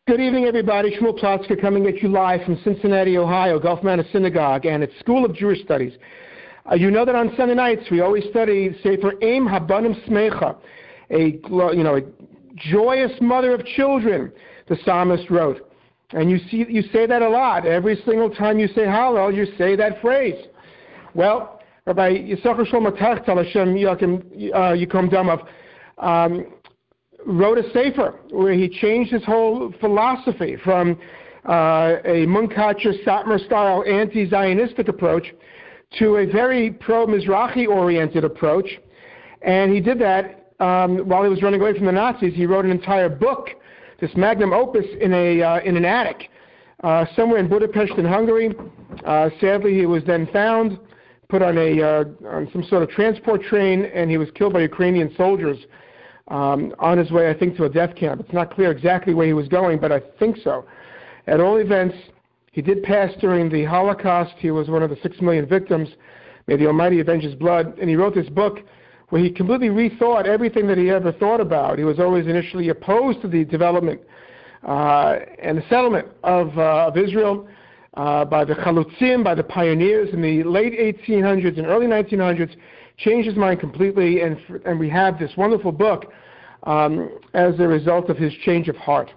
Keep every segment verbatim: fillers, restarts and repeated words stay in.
Good evening, everybody. Shmuel Plotzker coming at you live from Cincinnati, Ohio, Gulf Manor Synagogue, and its School of Jewish Studies. Uh, you know that on Sunday nights we always study Sefer Eim Habanim Smecha, a you know a joyous mother of children. The psalmist wrote, and you see you say that a lot. Every single time you say Hallel, you say that phrase. Well, Rabbi Yisachar Shlomo Tachtal Hashem Yikom Damav um, wrote a sefer where he changed his whole philosophy from uh, a Munkacher Satmar-style anti-Zionistic approach to a very pro-Mizrahi-oriented approach. And he did that um, while he was running away from the Nazis. He wrote an entire book, this magnum opus, in a uh, in an attic uh, somewhere in Budapest in Hungary. Uh, sadly, he was then found, put on a uh, on some sort of transport train, and he was killed by Ukrainian soldiers um, on his way, I think, to a death camp. It's not clear exactly where he was going, but I think so. At all events, he did pass during the Holocaust. He was one of the six million victims. May the Almighty avenge his blood. And he wrote this book where he completely rethought everything that he ever thought about. He was always initially opposed to the development uh, and the settlement of, uh, of Israel uh, by the Chalutzim, by the pioneers in the late eighteen hundreds and early nineteen hundreds, changed his mind completely, and, and we have this wonderful book um, as a result of his change of heart.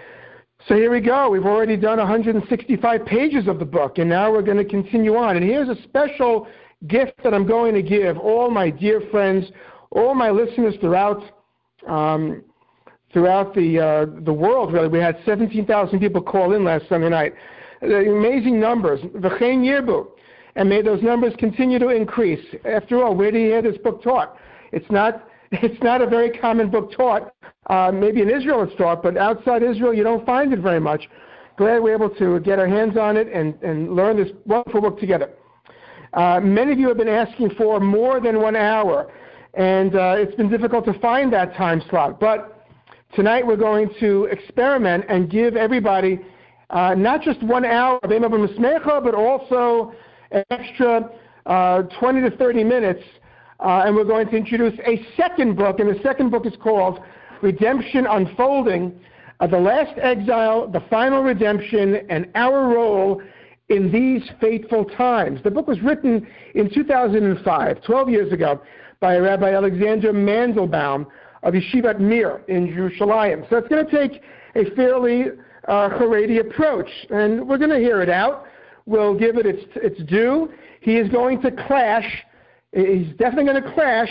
So here we go. We've already done one hundred sixty-five pages of the book, and now we're going to continue on. And here's a special gift that I'm going to give all my dear friends, all my listeners throughout um, throughout the uh, the world. Really, we had seventeen thousand people call in last Sunday night. The amazing numbers. V'chein yirbu, and may those numbers continue to increase. After all, where do you hear this book taught? It's not. It's not a very common book taught. Uh, maybe in Israel it's taught, but outside Israel you don't find it very much. Glad we're able to get our hands on it and, and learn this wonderful book together. Uh, many of you have been asking for more than one hour, and uh, it's been difficult to find that time slot. But tonight we're going to experiment and give everybody uh, not just one hour of Eim Habanim Smecha, but also an extra uh, twenty to thirty minutes. Uh, and we're going to introduce a second book, and the second book is called Redemption Unfolding, uh, The Last Exile, The Final Redemption, and Our Role in These Fateful Times. The book was written in two thousand five, twelve years ago, by Rabbi Alexander Mandelbaum of Yeshivat Mir in Jerusalem. So it's going to take a fairly uh, Haredi approach, and we're going to hear it out. We'll give it its, its due. He is going to clash He's definitely going to clash,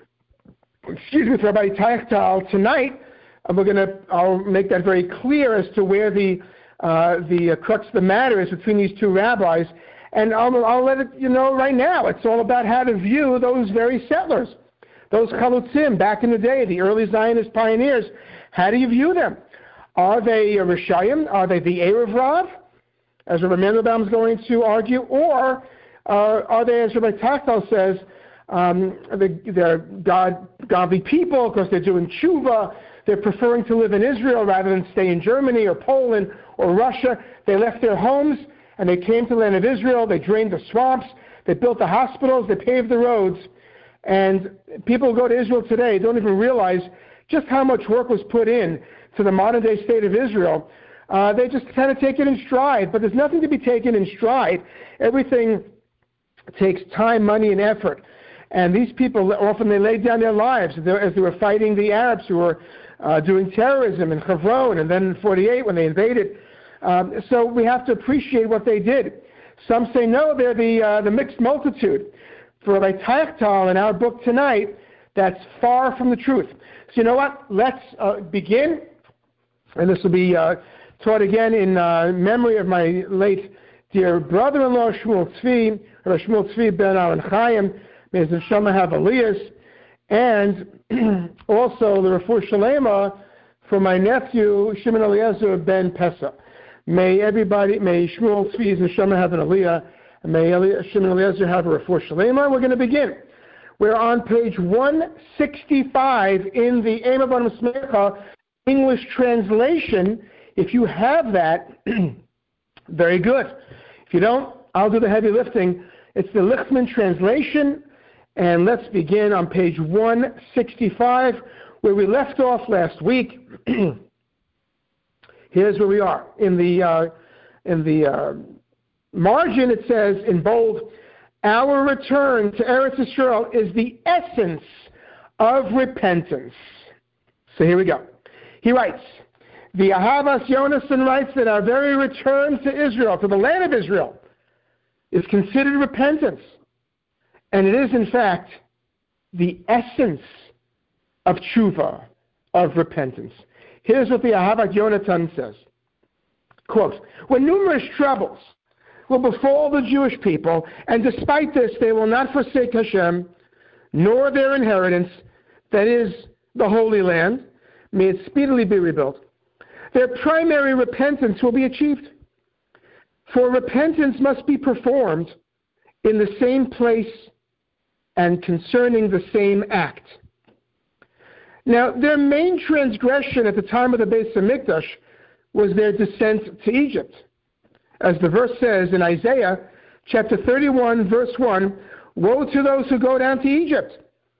excuse me, with Rabbi Teichtal tonight. And we're going to, I'll make that very clear as to where the uh, the uh, crux of the matter is between these two rabbis. And I'll, I'll let it, you know right now, it's all about how to view those very settlers, those Chalutzim back in the day, the early Zionist pioneers. How do you view them? Are they a Rishayim? Are they the Erev Rav, as Rabbi Mandelbaum is going to argue? Or Uh, are they, as Rabbi Tachtal says, um, they're God, godly people because they're doing tshuva, they're preferring to live in Israel rather than stay in Germany or Poland or Russia. They left their homes and they came to the land of Israel, they drained the swamps, they built the hospitals, they paved the roads. And people who go to Israel today don't even realize just how much work was put in to the modern day state of Israel. Uh, they just kind of take it in stride, but there's nothing to be taken in stride. Everything takes time, money, and effort. And these people, often they laid down their lives as they were fighting the Arabs who were uh, doing terrorism in Hebron, and then in forty-eight when they invaded. Um, so we have to appreciate what they did. Some say, no, they're the, uh, the mixed multitude. For Rabbi Teichtal in our book tonight, that's far from the truth. So you know what? Let's uh, begin. And this will be uh, taught again in uh, memory of my late dear brother-in-law, Shmuel Tzvi, Rabbi Shmuel Tzvi ben Aaron Chaim, may his neshama have aliyas, and also the Refuah Shalema for my nephew, Shimon Eliezer ben Pesa. May everybody, may Shmuel Tzvi's neshama have an aliyah, and may Eli- Shimon Eliezer have a Refuah Shalema. We're going to begin. We're on page one sixty-five in the Eim Habanim Smecha English translation. If you have that, very good. If you don't, I'll do the heavy lifting. It's the Lichtman translation, and let's begin on page one sixty-five, where we left off last week. Here's where we are. In the, uh, in the uh, margin, it says in bold, our return to Eretz Yisrael is the essence of repentance. So here we go. He writes, the Ahavas Yonason writes that our very return to Israel, to the land of Israel, is considered repentance. And it is, in fact, the essence of tshuva, of repentance. Here's what the Ahavat Yonatan says. Quote, when numerous troubles will befall the Jewish people, and despite this they will not forsake Hashem, nor their inheritance, that is, the Holy Land, may it speedily be rebuilt, their primary repentance will be achieved. For repentance must be performed in the same place and concerning the same act. Now, their main transgression at the time of the Beis HaMikdash was their descent to Egypt. As the verse says in Isaiah chapter thirty-one, verse one, woe to those who go down to Egypt.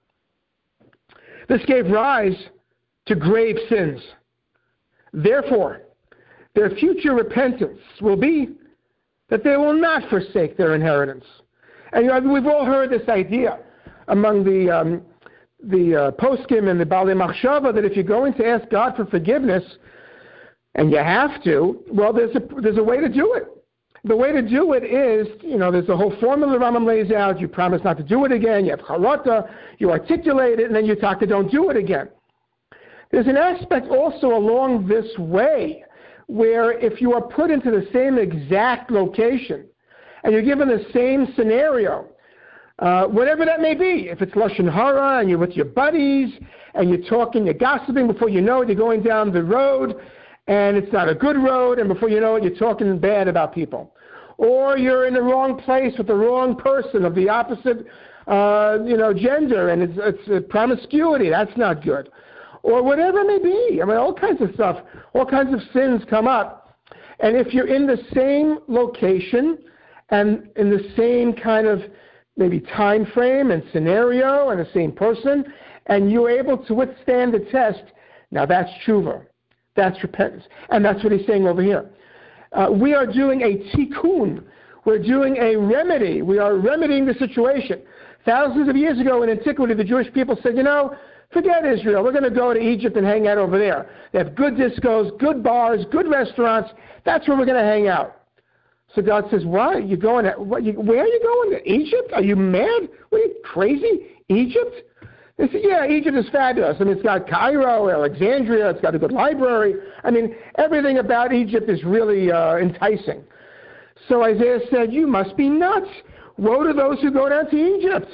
This gave rise to grave sins. Therefore, their future repentance will be that they will not forsake their inheritance. And you know, we've all heard this idea among the um, the uh, poskim and the Balei Machshava that if you're going to ask God for forgiveness, and you have to, well, there's a there's a way to do it. The way to do it is, you know, there's a whole formula Rambam lays out. You promise not to do it again. You have charata. You articulate it, and then you talk to don't do it again. There's an aspect also along this way where if you are put into the same exact location and you're given the same scenario, uh, whatever that may be, if it's Lashon Hara and you're with your buddies and you're talking, you're gossiping, before you know it, you're going down the road and it's not a good road, and before you know it, you're talking bad about people. Or you're in the wrong place with the wrong person of the opposite uh, you know, gender, and it's, it's uh, promiscuity. That's not good. Or whatever it may be. I mean, all kinds of stuff, all kinds of sins come up. And if you're in the same location and in the same kind of maybe time frame and scenario and the same person, and you're able to withstand the test, now that's tshuva. That's repentance. And that's what he's saying over here. Uh, we are doing a tikkun. We're doing a remedy. We are remedying the situation. Thousands of years ago in antiquity, the Jewish people said, you know, forget Israel. We're going to go to Egypt and hang out over there. They have good discos, good bars, good restaurants. That's where we're going to hang out. So God says, what? You going to, what, you, where are you going? To Egypt? Are you mad? What are you, crazy? Egypt? They said, yeah, Egypt is fabulous. I mean, it's got Cairo, Alexandria. It's got a good library. I mean, everything about Egypt is really uh, enticing. So Isaiah said, you must be nuts. Woe to those who go down to Egypt.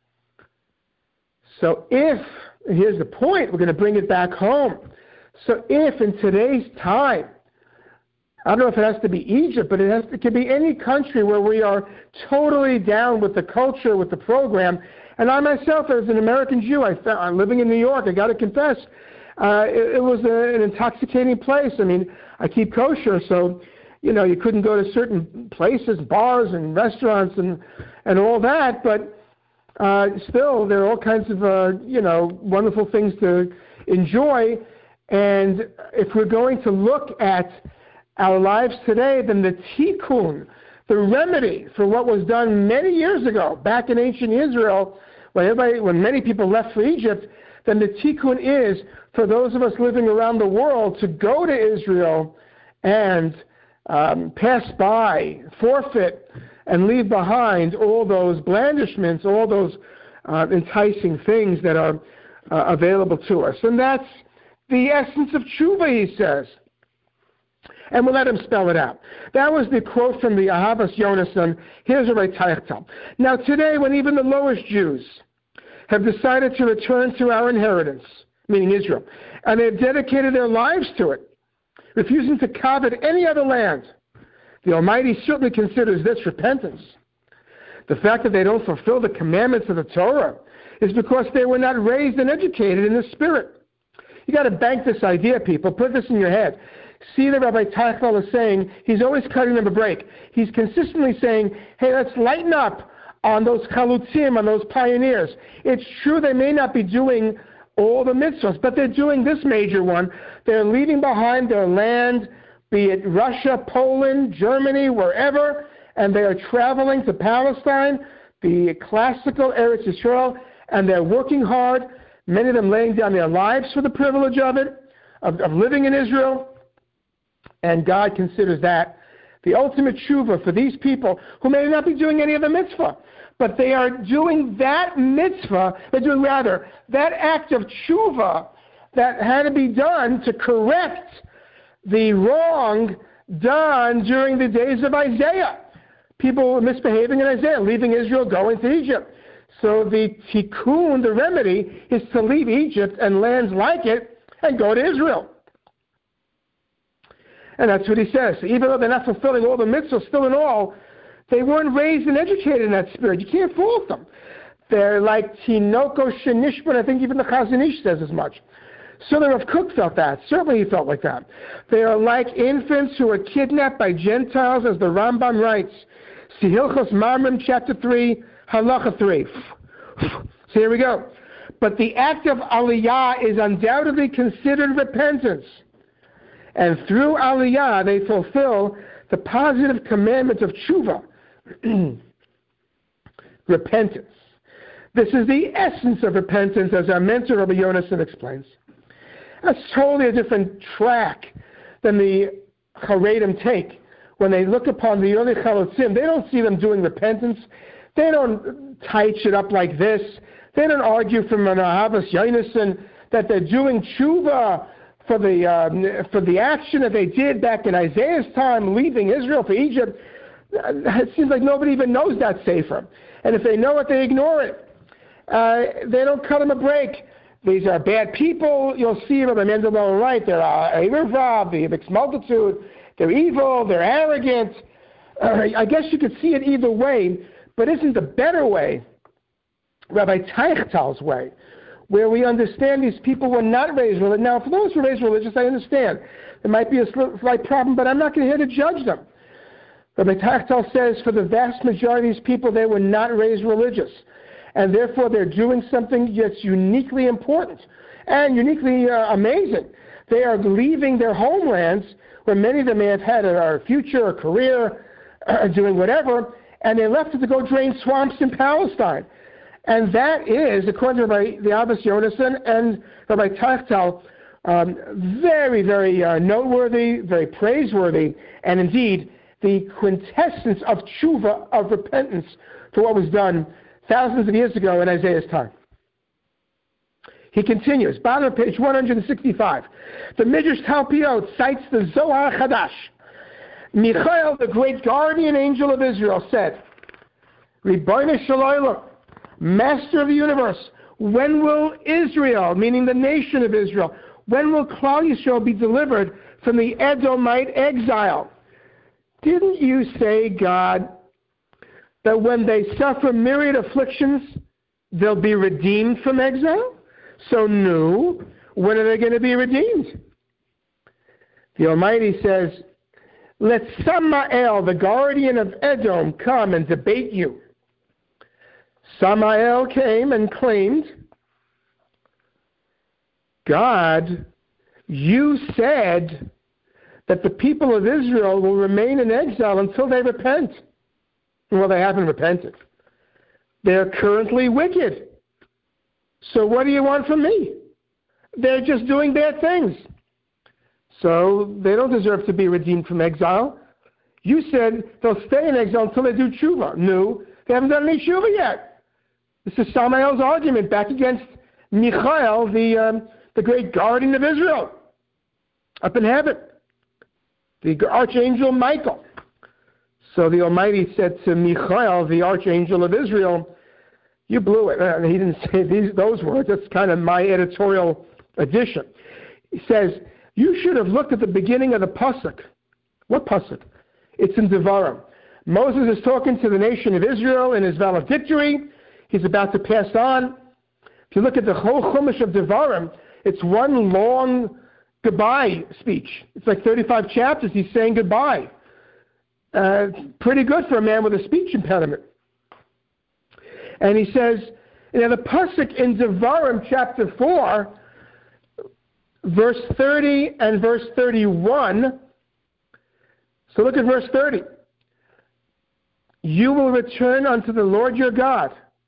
So if, and here's the point, we're going to bring it back home. So if in today's time, I don't know if it has to be Egypt, but it has to, it can be any country where we are totally down with the culture, with the program. And I myself, as an American Jew, I found, I'm living in New York, I got to confess, uh, it, it was a, an intoxicating place. I mean, I keep kosher, so, you know, you couldn't go to certain places, bars and restaurants and, and all that, but uh, still, there are all kinds of, uh, you know, wonderful things to enjoy. And if we're going to look at our lives today, then the tikkun, the remedy for what was done many years ago, back in ancient Israel, when everybody, when many people left for Egypt, then the tikkun is for those of us living around the world to go to Israel and um, pass by, forfeit, and leave behind all those blandishments, all those uh, enticing things that are uh, available to us. And that's the essence of tshuva, he says. And we'll let him spell it out. That was the quote from the Ahavas Yonason. Here's a Reitayachtam. Now today, when even the lowest Jews have decided to return to our inheritance, meaning Israel, and they've dedicated their lives to it, refusing to covet any other land, the Almighty certainly considers this repentance. The fact that they don't fulfill the commandments of the Torah is because they were not raised and educated in the Spirit. You got to bank this idea, people. Put this in your head. See that Rabbi Teichel is saying, he's always cutting them a break. He's consistently saying, hey, let's lighten up on those chalutzim, on those pioneers. It's true they may not be doing all the mitzvahs, but they're doing this major one. They're leaving behind their land, be it Russia, Poland, Germany, wherever, and they are traveling to Palestine, the classical Eretz Yisrael, and they're working hard, many of them laying down their lives for the privilege of it, of, of living in Israel, and God considers that the ultimate tshuva for these people who may not be doing any of the mitzvah, but they are doing that mitzvah, they're doing rather, that act of tshuva that had to be done to correct the wrong done during the days of Isaiah. People were misbehaving in Isaiah, leaving Israel, going to Egypt. So the tikkun, the remedy, is to leave Egypt and lands like it and go to Israel. And that's what he says. Even though they're not fulfilling all the mitzvahs, still in all, they weren't raised and educated in that spirit. You can't fault them. They're like Tinoko Shenishban. I think even the Chazon Ish says as much. So the Rav Kook felt that. Certainly he felt like that. They are like infants who are kidnapped by Gentiles, as the Rambam writes. See Hilchos Mamrim, chapter three, Halacha three. So here we go. But the act of Aliyah is undoubtedly considered repentance. And through Aliyah, they fulfill the positive commandment of tshuva, repentance. This is the essence of repentance, as our mentor Rabbi Yonason explains. That's totally a different track than the Haredim take. When they look upon the early Chalotzim, they don't see them doing repentance. They don't tighten it up like this. They don't argue from an Ahavas Yonason that they're doing tshuva for the um, for the action that they did back in Isaiah's time, leaving Israel for Egypt. It seems like nobody even knows that sefer. And if they know it, they ignore it. Uh, they don't cut them a break. These are bad people. You'll see Rabbi Mendelbaum right. They're a Erev, the mixed multitude. They're evil. They're arrogant. Uh, I guess you could see it either way, but isn't the better way Rabbi Teichtal's way, where we understand these people were not raised religious. Now, for those who are raised religious, I understand. There might be a slight problem, but I'm not going to here to judge them. Rabbi Teichtal says for the vast majority of these people, they were not raised religious. And therefore, they're doing something that's uniquely important and uniquely uh, amazing. They are leaving their homelands, where many of them may have had a future, a career, uh, doing whatever, and they left to go drain swamps in Palestine. And that is, according to Rabbi, the Abbas Yonason and Rabbi Teichtal, um, very, very uh, noteworthy, very praiseworthy, and indeed the quintessence of tshuva, of repentance for what was done thousands of years ago in Isaiah's time. He continues, bottom of page one hundred sixty-five. The Midrash Talpiot cites the Zohar Chadash. Michael, the great guardian angel of Israel, said, Ribono Shel Olam, Master of the universe, when will Israel, meaning the nation of Israel, when will Klal Yisrael be delivered from the Edomite exile? Didn't you say, God, that when they suffer myriad afflictions, they'll be redeemed from exile? So, no, when are they going to be redeemed? The Almighty says, let Samael, the guardian of Edom, come and debate you. Samael came and claimed, God, you said that the people of Israel will remain in exile until they repent. Well, they haven't repented. They're currently wicked. So what do you want from me? They're just doing bad things. So they don't deserve to be redeemed from exile. You said they'll stay in exile until they do tshuva. No, they haven't done any tshuva yet. This is Samael's argument back against Michael, the, um, the great guardian of Israel, up in heaven, the archangel Michael. So the Almighty said to Michael, the archangel of Israel, you blew it. And he didn't say these those words. That's kind of my editorial addition. He says, you should have looked at the beginning of the pasuk. What pasuk? It's in Devarim. Moses is talking to the nation of Israel in his valedictory. He's about to pass on. If you look at the whole Chumash of Devarim, it's one long goodbye speech. It's like thirty-five chapters. He's saying goodbye. Uh, pretty good for a man with a speech impediment. And he says, you know, the pasuk in Devarim chapter four, verse thirty and verse thirty-one, So look at verse thirty. You will return unto the Lord your God.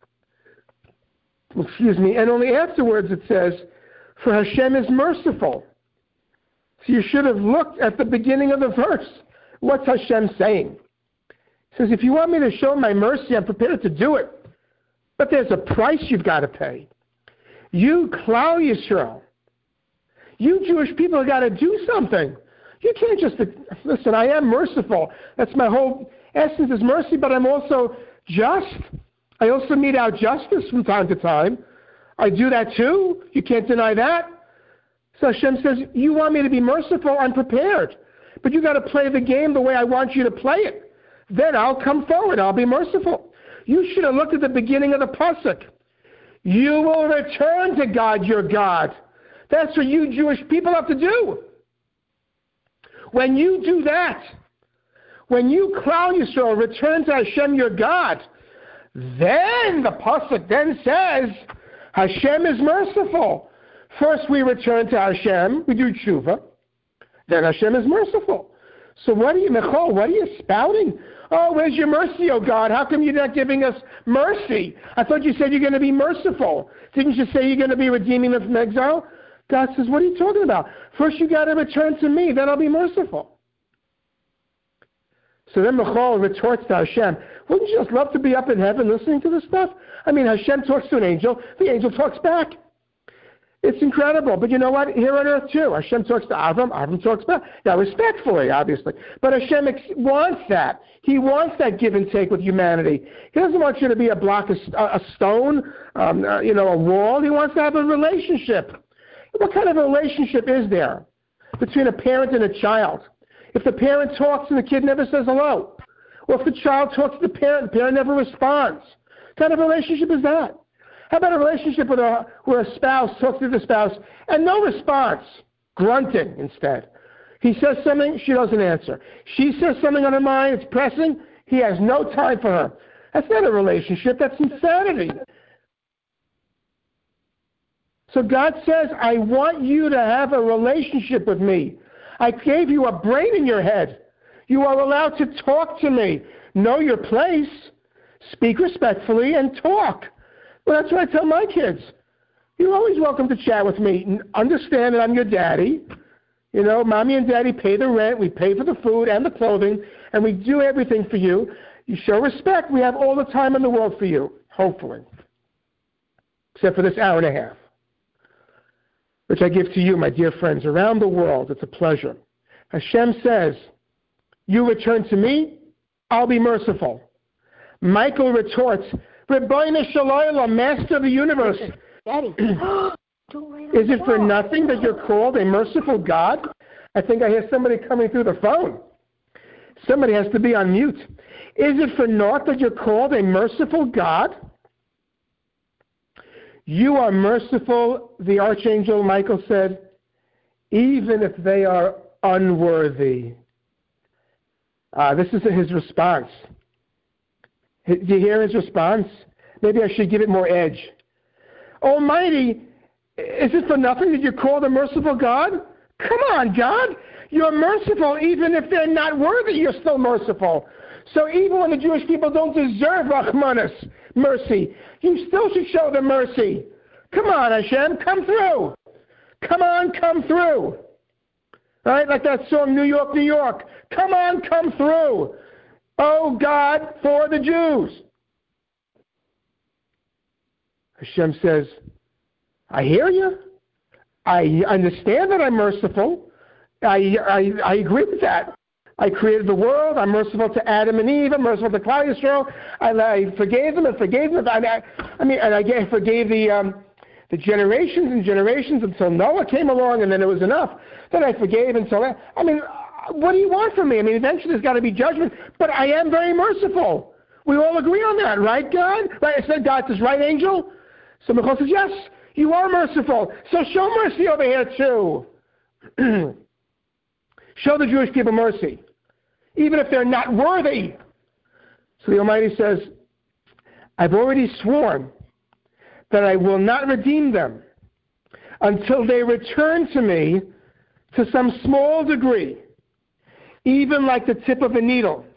Excuse me. And only afterwards it says, for Hashem is merciful. So you should have looked at the beginning of the verse. What's Hashem saying? He says, if you want me to show my mercy, I'm prepared to do it. But there's a price you've got to pay. You, Klal Yisrael, you Jewish people have got to do something. You can't just, listen, I am merciful. That's my whole essence is mercy, but I'm also just. I also mete out justice from time to time. I do that too. You can't deny that. So Hashem says, you want me to be merciful? I'm prepared. But you got to play the game the way I want you to play it. Then I'll come forward. I'll be merciful. You should have looked at the beginning of the pasuk. You will return to God your God. That's what you Jewish people have to do. When you do that, when you, Klal Yisrael, return to Hashem your God, then the pasuk then says, Hashem is merciful. First we return to Hashem, we do tshuva, then Hashem is merciful. So what are you, Michal, what are you spouting? Oh, where's your mercy, oh God? How come you're not giving us mercy? I thought you said you're going to be merciful. Didn't you say you're going to be redeeming them from exile? God says, what are you talking about? First you got to return to me, then I'll be merciful. So then Michal retorts to Hashem, wouldn't you just love to be up in heaven listening to this stuff? I mean, Hashem talks to an angel, the angel talks back. It's incredible. But you know what? Here on earth too. Hashem talks to Avram, Avram talks back. Now, respectfully, obviously. But Hashem ex- wants that. He wants that give and take with humanity. He doesn't want you to be a block of a stone, um, uh, you know, a wall. He wants to have a relationship. What kind of a relationship is there between a parent and a child? If the parent talks and the kid never says hello, or if the child talks to the parent, the parent never responds, what kind of relationship is that? How about a relationship with a, where a spouse talks to the spouse and no response, grunting instead? He says something, she doesn't answer. She says something on her mind, it's pressing, he has no time for her. That's not a relationship, that's insanity. So God says, I want you to have a relationship with me. I gave you a brain in your head. You are allowed to talk to me. Know your place, speak respectfully, and talk. Well, that's what I tell my kids. You're always welcome to chat with me. Understand that I'm your daddy. You know, mommy and daddy pay the rent. We pay for the food and the clothing, and we do everything for you. You show respect. We have all the time in the world for you, hopefully, except for this hour and a half, which I give to you, my dear friends, around the world. It's a pleasure. Hashem says, you return to me, I'll be merciful. Michael retorts, Rebbeinu Shalom, Master of the universe. Daddy. Is it for nothing that you're called a merciful God? I think I hear somebody coming through the phone. Somebody has to be on mute. Is it for naught that you're called a merciful God? You are merciful, the Archangel Michael said, even if they are unworthy. Uh, this is his response. Do you hear his response? Maybe I should give it more edge. Almighty, is it for nothing that you're called a merciful God? Come on, God. You're merciful even if they're not worthy, you're still merciful. So even when the Jewish people don't deserve Rahmanas, mercy, you still should show them mercy. Come on, Hashem, come through. Come on, come through. Right, like that song, New York, New York. Come on, come through. Oh, God, for the Jews. Hashem says, I hear you. I understand that I'm merciful. I, I, I agree with that. I created the world. I'm merciful to Adam and Eve. I'm merciful to Klal Yisrael. I, I forgave them and forgave them. I, I mean, and I forgave the um, the generations and generations until Noah came along, and then it was enough. Then I forgave until that. I mean, what do you want from me? I mean, eventually there's got to be judgment, but I am very merciful. We all agree on that, right, God? Right? I said, God says, right, angel? So Michal says, yes, you are merciful. So show mercy over here, too. Show the Jewish people mercy, even if they're not worthy. So the Almighty says, I've already sworn that I will not redeem them until they return to me to some small degree, even like the tip of a needle.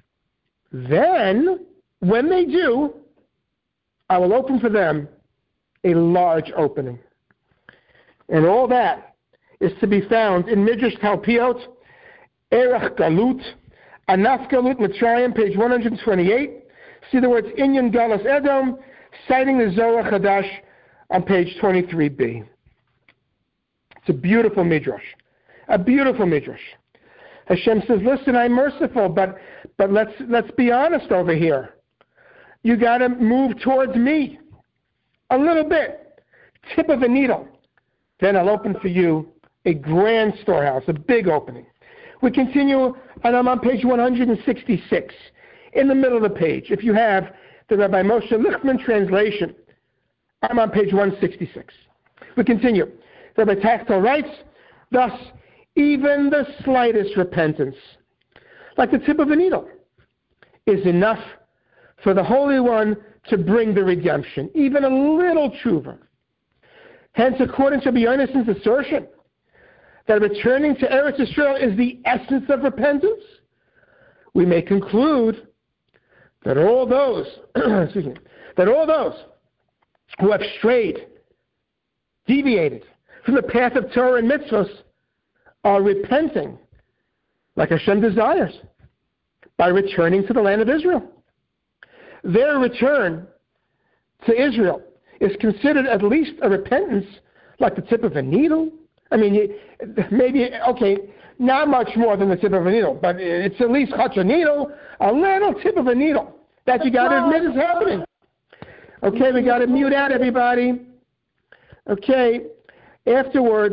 Then, when they do, I will open for them a large opening. And all that is to be found in Midrash Talpiot, Erech Galut, Anaf Galut Mitzrayim, page one hundred twenty-eight. See the words Inyan Galus Edom, citing the Zohar Chadash on page twenty-three b. It's a beautiful Midrash. A beautiful Midrash. Hashem says, listen, I'm merciful, but but let's let's be honest over here. You got to move towards me a little bit, tip of a needle. Then I'll open for you a grand storehouse, a big opening. We continue, and I'm on page one hundred sixty-six, in the middle of the page. If you have the Rabbi Moshe Lichtman translation, I'm on page one sixty-six. We continue. Rabbi Tachtel writes, thus, even the slightest repentance, like the tip of a needle, is enough for the Holy One to bring the redemption, even a little tshuva. Hence, according to Rabbi Yonason's assertion that returning to Eretz Yisrael is the essence of repentance, we may conclude that all those, excuse me, that all those who have strayed, deviated from the path of Torah and mitzvahs are repenting, like Hashem desires, by returning to the land of Israel. Their return to Israel is considered at least a repentance like the tip of a needle. I mean, maybe, okay, not much more than the tip of a needle, but it's at least such a needle, a little tip of a needle that you got to admit is happening. Okay, we got to mute out everybody. Okay, afterwards,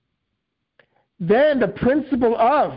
then the principle of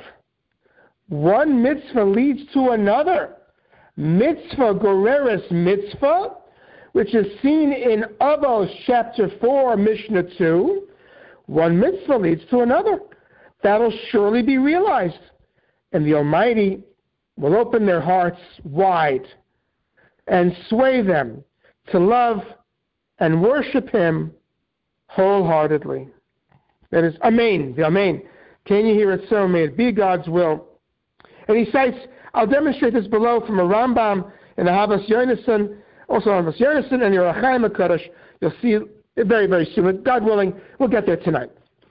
one mitzvah leads to another. Mitzvah goreres mitzvah, which is seen in Avos chapter four, Mishnah two. One mitzvah leads to another. That'll surely be realized. And the Almighty will open their hearts wide and sway them to love and worship Him wholeheartedly. That is, Amen, the Amen. Can you hear it? So may it be God's will. And he cites, I'll demonstrate this below from a Rambam in the Havas Yonason, also Havas Yonason and the Orach Chaim HaKadosh. You'll see it very, very soon. God willing, we'll get there tonight.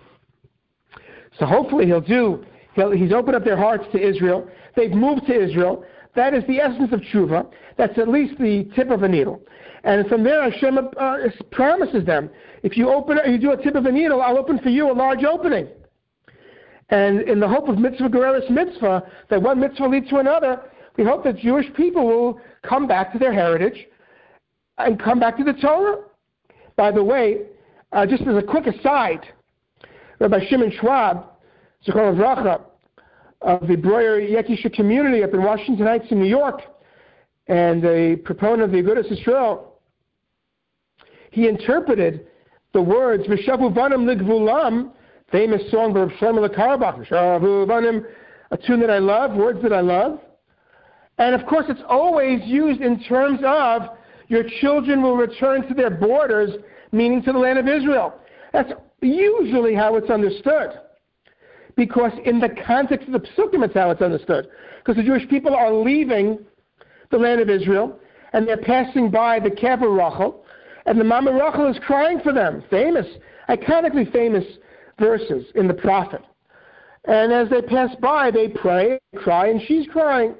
So hopefully he'll do, he'll, he's opened up their hearts to Israel. They've moved to Israel. That is the essence of tshuva. That's at least the tip of a needle. And from there, Hashem uh, promises them, if you open, you do a tip of a needle, I'll open for you a large opening. And in the hope of mitzvah goreres mitzvah, that one mitzvah leads to another, we hope that Jewish people will come back to their heritage and come back to the Torah. By the way, uh, just as a quick aside, Rabbi Shimon Schwab, Zichron Livracha, of the Breuer Yekisha community up in Washington Heights in New York, and a proponent of the Agudas Yisrael, he interpreted the words V'shavu banim ligvulam, famous song by Shlomo Karabach, V'shavu banim, a tune that I love, words that I love. And of course, it's always used in terms of your children will return to their borders, meaning to the land of Israel. That's usually how it's understood. Because in the context of the Psukim, it's how it's understood. Because the Jewish people are leaving the land of Israel, and they're passing by the Kever Rachel, and the Mama Rachel is crying for them. Famous, iconically famous verses in the prophet. And as they pass by, they pray, cry, and she's crying.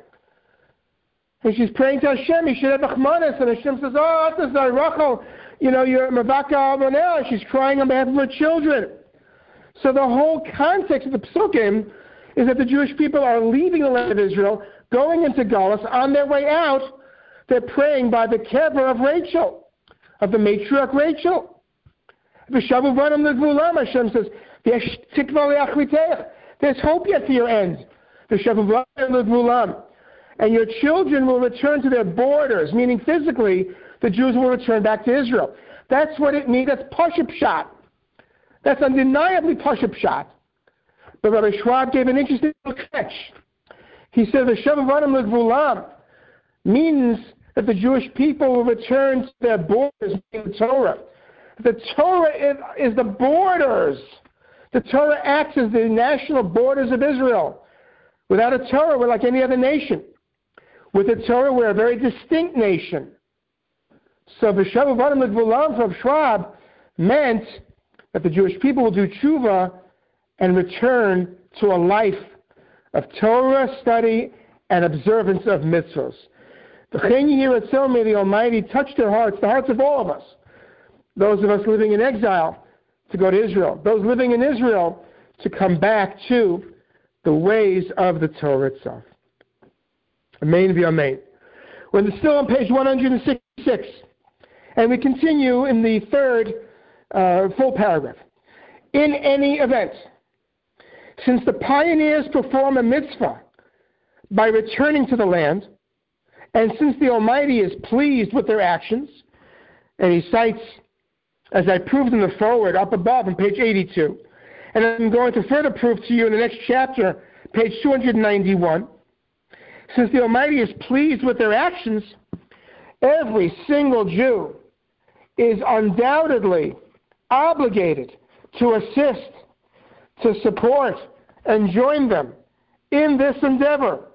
And she's praying to Hashem, Yishereh B'chmanes, and Hashem says, oh, this is Rachel, you know, you're Mavaka Almonel. She's crying on behalf of her children. So the whole context of the Psukim is that the Jewish people are leaving the land of Israel, going into Galus. On their way out, they're praying by the kever of Rachel, of the matriarch Rachel. V'shavu banim ligvulam, Hashem says, there's hope yet for your end. V'shavu banim ligvulam. And your children will return to their borders, meaning physically, the Jews will return back to Israel. That's what it means. That's Pashup Pshat. That's undeniably Pashup Pshat. But Rabbi Schwab gave an interesting catch. He said the V'shavu banim ligvulam means that the Jewish people will return to their borders, meaning the Torah. The Torah is, is the borders. The Torah acts as the national borders of Israel. Without a Torah, we're like any other nation. With a Torah, we're a very distinct nation. So V'shavu Banim L'Gvulam from Schwab meant that the Jewish people will do tshuva and return to a life of Torah study and observance of mitzvahs. The Chen Yiratzon, may the Almighty touch their hearts, the hearts of all of us, those of us living in exile, to go to Israel, those living in Israel to come back to the ways of the Torah itself. Amen v'amen. We're still on page one hundred sixty-six, and we continue in the third uh, full paragraph. In any event, since the pioneers perform a mitzvah by returning to the land, and since the Almighty is pleased with their actions, and he cites, as I proved in the foreword up above on page eighty-two, and I'm going to further prove to you in the next chapter, page two hundred ninety-one, since the Almighty is pleased with their actions, every single Jew is undoubtedly obligated to assist, to support, and join them in this endeavor.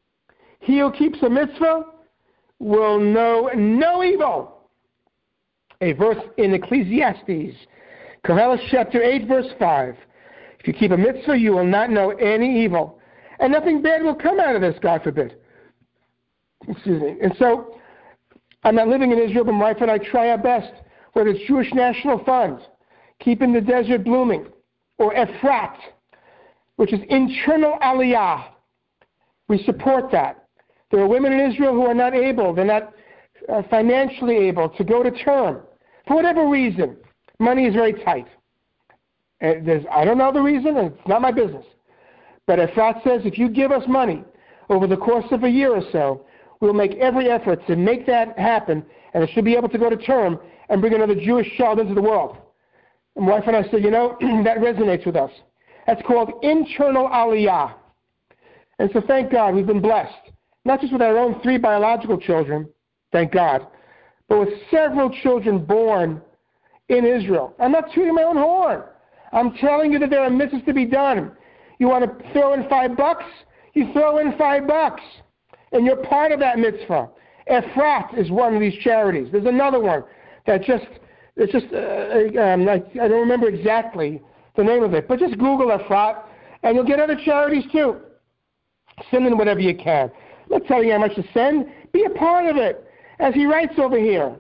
He who keeps a mitzvah will know no evil. A verse in Ecclesiastes, Koheles chapter eight, verse five. If you keep a mitzvah, you will not know any evil. And nothing bad will come out of this, God forbid. Excuse me. And so, I'm not living in Israel, but my wife and I try our best, whether it's Jewish National Fund, Keeping the Desert Blooming, or Efrat, which is internal aliyah. We support that. There are women in Israel who are not able, they're not uh, financially able to go to term. For whatever reason, money is very tight. And there's, I don't know the reason, and it's not my business. But Efrat says, if you give us money over the course of a year or so, we'll make every effort to make that happen, and it should be able to go to term and bring another Jewish child into the world. And my wife and I said, you know, that resonates with us. That's called internal aliyah. And so thank God we've been blessed, not just with our own three biological children, thank God, but with several children born in Israel. I'm not tooting my own horn. I'm telling you that there are mitzvahs to be done. You want to throw in five bucks? You throw in five bucks. And you're part of that mitzvah. Efrat is one of these charities. There's another one that just, it's just, uh, um, I, I don't remember exactly the name of it, but just Google Efrat, and you'll get other charities too. Send in whatever you can. I'm not telling you how much to send. Be a part of it. As he writes over here,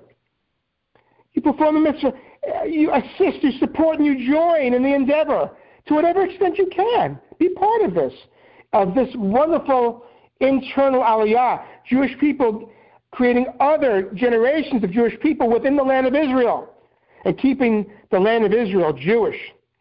you perform the mitzvah, you assist, you support, and you join in the endeavor to whatever extent you can. Be part of this, of this wonderful internal aliyah. Jewish people creating other generations of Jewish people within the land of Israel and keeping the land of Israel Jewish.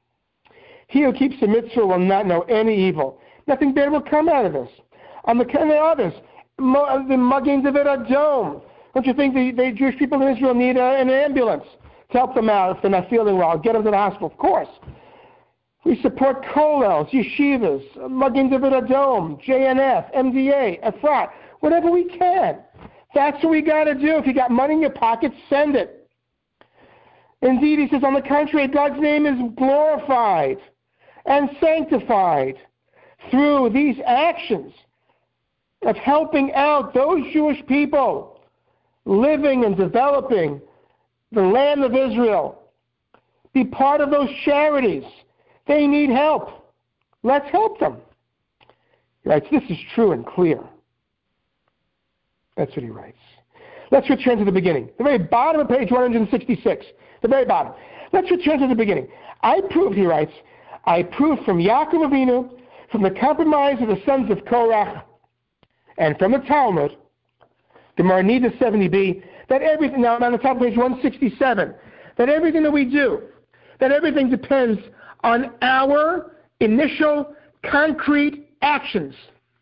He who keeps the mitzvah will not know any evil. Nothing bad will come out of this. On the kind of others, the Magen David Adom. Don't you think the, the Jewish people in Israel need a, an ambulance to help them out if they're not feeling well, get them to the hospital? Of course. We support kollels, yeshivas, Magen David Adom, J N F, M D A, Efrat, whatever we can. That's what we got to do. If you got money in your pocket, send it. Indeed, he says, on the contrary, God's name is glorified and sanctified through these actions of helping out those Jewish people living and developing the land of Israel. Be part of those charities. They need help. Let's help them. He writes, this is true and clear. That's what he writes. Let's return to the beginning. The very bottom of page one hundred sixty-six. The very bottom. Let's return to the beginning. I proved, he writes, I proved from Yaakov Avinu, from the compromise of the sons of Korach, and from the Talmud, the Marnida seventy b, that everything, now I'm on the top of page one sixty-seven, that everything that we do, that everything depends on our initial concrete actions.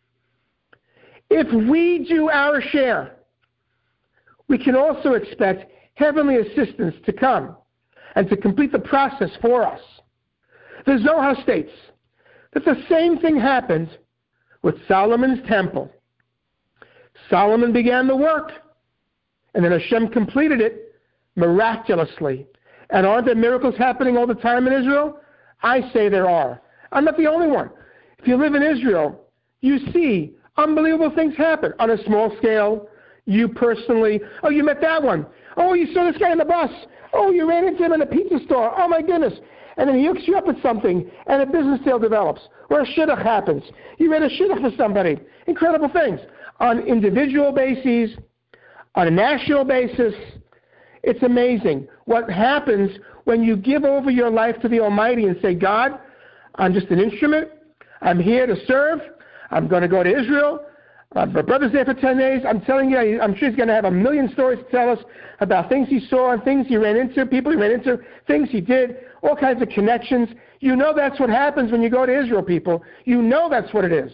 If we do our share, we can also expect heavenly assistance to come and to complete the process for us. The Zohar states that the same thing happened with Solomon's temple. Solomon began the work, and then Hashem completed it miraculously. And aren't there miracles happening all the time in Israel? I say there are. I'm not the only one. If you live in Israel, you see unbelievable things happen on a small scale. You personally, oh, you met that one. Oh, you saw this guy on the bus. Oh, you ran into him in a pizza store. Oh, my goodness. And then he hooks you up with something, and a business deal develops. Or a shidduch happens. You read a shidduch for somebody. Incredible things. On individual bases, on a national basis, it's amazing what happens when you give over your life to the Almighty and say, God, I'm just an instrument. I'm here to serve. I'm going to go to Israel. Uh, my brother's there for ten days. I'm telling you, I'm sure he's going to have a million stories to tell us about things he saw and things he ran into, people he ran into, things he did, all kinds of connections. You know that's what happens when you go to Israel, people. You know that's what it is.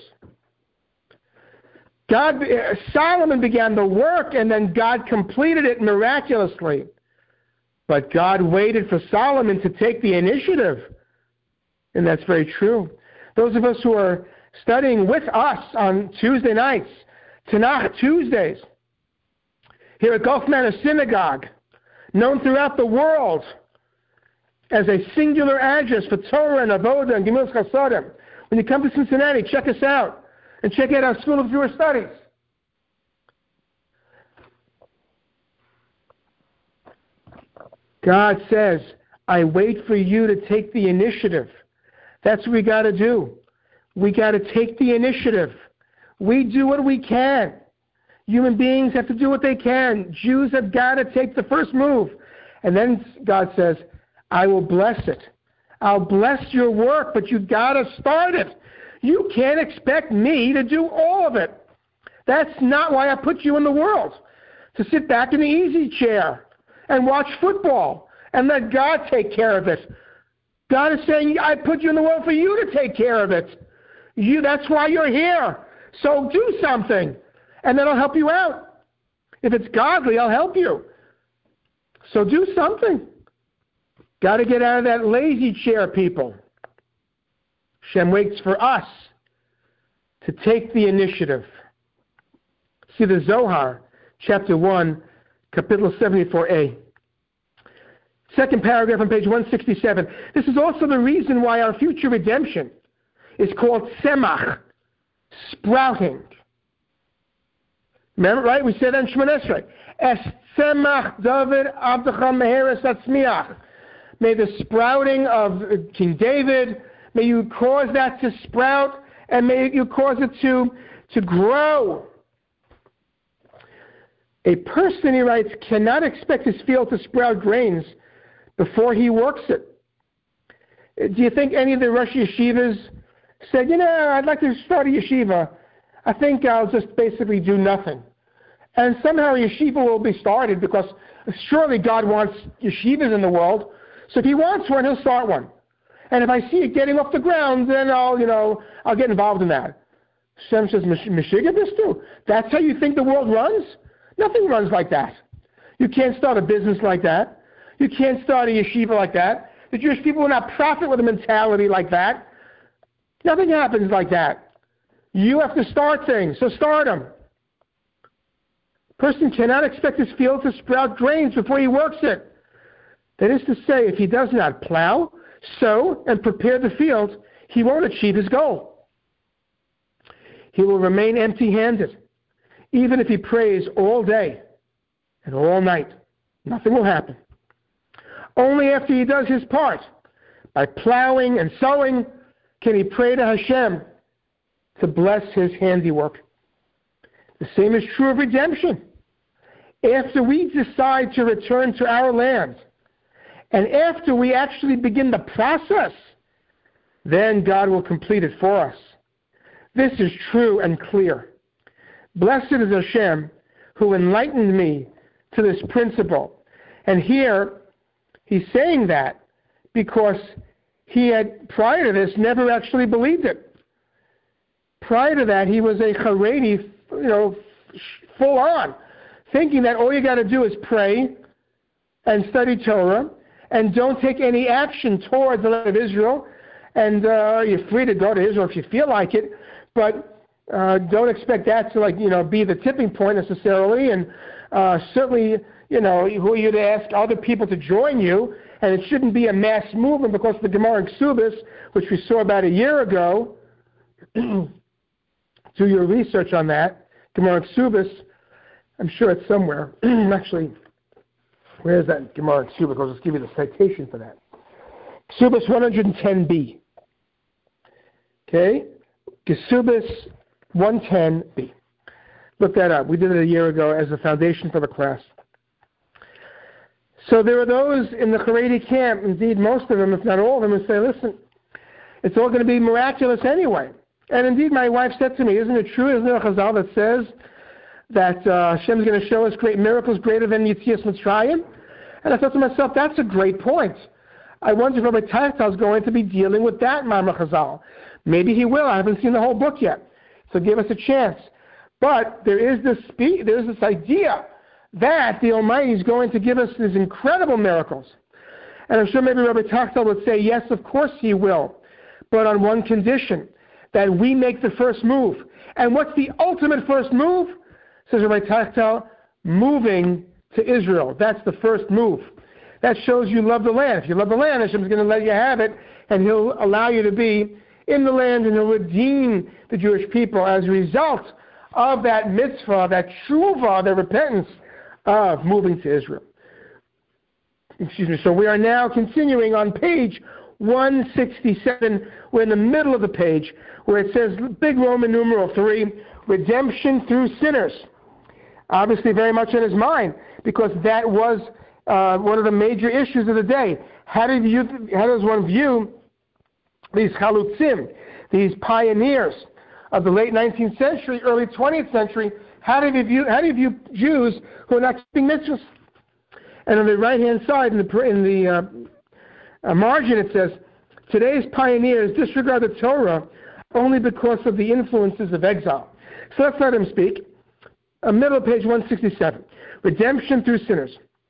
God, uh, Solomon began the work, and then God completed it miraculously. But God waited for Solomon to take the initiative. And that's very true. Those of us who are studying with us on Tuesday nights, Tanakh Tuesdays, here at Gulf Manor Synagogue, known throughout the world as a singular address for Torah and Avodah and Gemilas Chasadim. When you come to Cincinnati, check us out and check out our School of Jewish Studies. God says, I wait for you to take the initiative. That's what we got to do. We got to take the initiative. We do what we can. Human beings have to do what they can. Jews have got to take the first move. And then God says, I will bless it. I'll bless your work, but you got to start it. You can't expect me to do all of it. That's not why I put you in the world, to sit back in the easy chair and watch football and let God take care of it. God is saying, I put you in the world for you to take care of it. You, that's why you're here. So do something, and then I'll help you out. If it's godly, I'll help you. So do something. Got to get out of that lazy chair, people. Shem waits for us to take the initiative. See the Zohar, chapter one, capital seventy-four a. Second paragraph on page one sixty-seven. This is also the reason why our future redemption is called Tzemach, sprouting. Remember, right? We said that in Shemona Esrei. Es Tzemach David Abdecha Meheres Atzmiach. May the sprouting of King David, may you cause that to sprout, and may you cause it to, to grow. A person, he writes, cannot expect his field to sprout grains before he works it. Do you think any of the Rosh Yeshivas said, you know, I'd like to start a yeshiva. I think I'll just basically do nothing. And somehow a yeshiva will be started because surely God wants yeshivas in the world. So if he wants one, he'll start one. And if I see it getting off the ground, then I'll, you know, I'll get involved in that. Shem says, Meshiga this too? That's how you think the world runs? Nothing runs like that. You can't start a business like that. You can't start a yeshiva like that. The Jewish people will not profit with a mentality like that. Nothing happens like that. You have to start things, so start them. A person cannot expect his field to sprout grains before he works it. That is to say, if he does not plow, sow, and prepare the field, he won't achieve his goal. He will remain empty-handed. Even if he prays all day and all night, nothing will happen. Only after he does his part, by plowing and sowing, can he pray to Hashem to bless his handiwork. The same is true of redemption. After we decide to return to our land, and after we actually begin the process, then God will complete it for us. This is true and clear. Blessed is Hashem who enlightened me to this principle. And here, he's saying that because he had, prior to this, never actually believed it. Prior to that, he was a Haredi, you know, full on, thinking that all you got to do is pray and study Torah and don't take any action towards the land of Israel. And uh, you're free to go to Israel if you feel like it, but uh, don't expect that to, like, you know, be the tipping point necessarily. And uh, certainly, you know, who are you to ask other people to join you? And it shouldn't be a mass movement because the Gemara in Ksubis, which we saw about a year ago, do your research on that. Gemara in Ksubis, I'm sure it's somewhere. Actually, where is that Gemara in Ksubis? I'll just give you the citation for that. Ksubis one ten b. Okay? Ksubis one ten b. Look that up. We did it a year ago as a foundation for the class. So there are those in the Haredi camp, indeed most of them, if not all of them, who say, listen, it's all going to be miraculous anyway. And indeed my wife said to me, isn't it true, isn't there a Chazal that says that uh, Hashem is going to show us great miracles greater than Yetzias Mitzrayim? And I thought to myself, that's a great point. I wonder if Rabbi Tachtal is going to be dealing with that Ma'amar Chazal. Maybe he will. I haven't seen the whole book yet. So give us a chance. But there is this spe- there is this idea that the Almighty is going to give us these incredible miracles. And I'm sure maybe Rabbi Tachtal would say, yes, of course he will, but on one condition, that we make the first move. And what's the ultimate first move? Says Rabbi Tachtal, moving to Israel. That's the first move. That shows you love the land. If you love the land, Hashem's going to let you have it, and He'll allow you to be in the land, and He'll redeem the Jewish people as a result of that mitzvah, that tshuva, that repentance of moving to Israel. Excuse me. So we are now continuing on page one sixty-seven. We're in the middle of the page where it says, big Roman numeral three, redemption through sinners. Obviously very much on his mind, because that was uh, one of the major issues of the day. How, did you, how does one view these chalutzim, these pioneers of the late nineteenth century, early twentieth century? How do you view, how do you view Jews who are not keeping mitzvahs? And on the right-hand side, in the, in the uh, uh, margin, it says, today's pioneers disregard the Torah only because of the influences of exile. So let's let him speak. Uh, middle of page one sixty-seven. Redemption through sinners.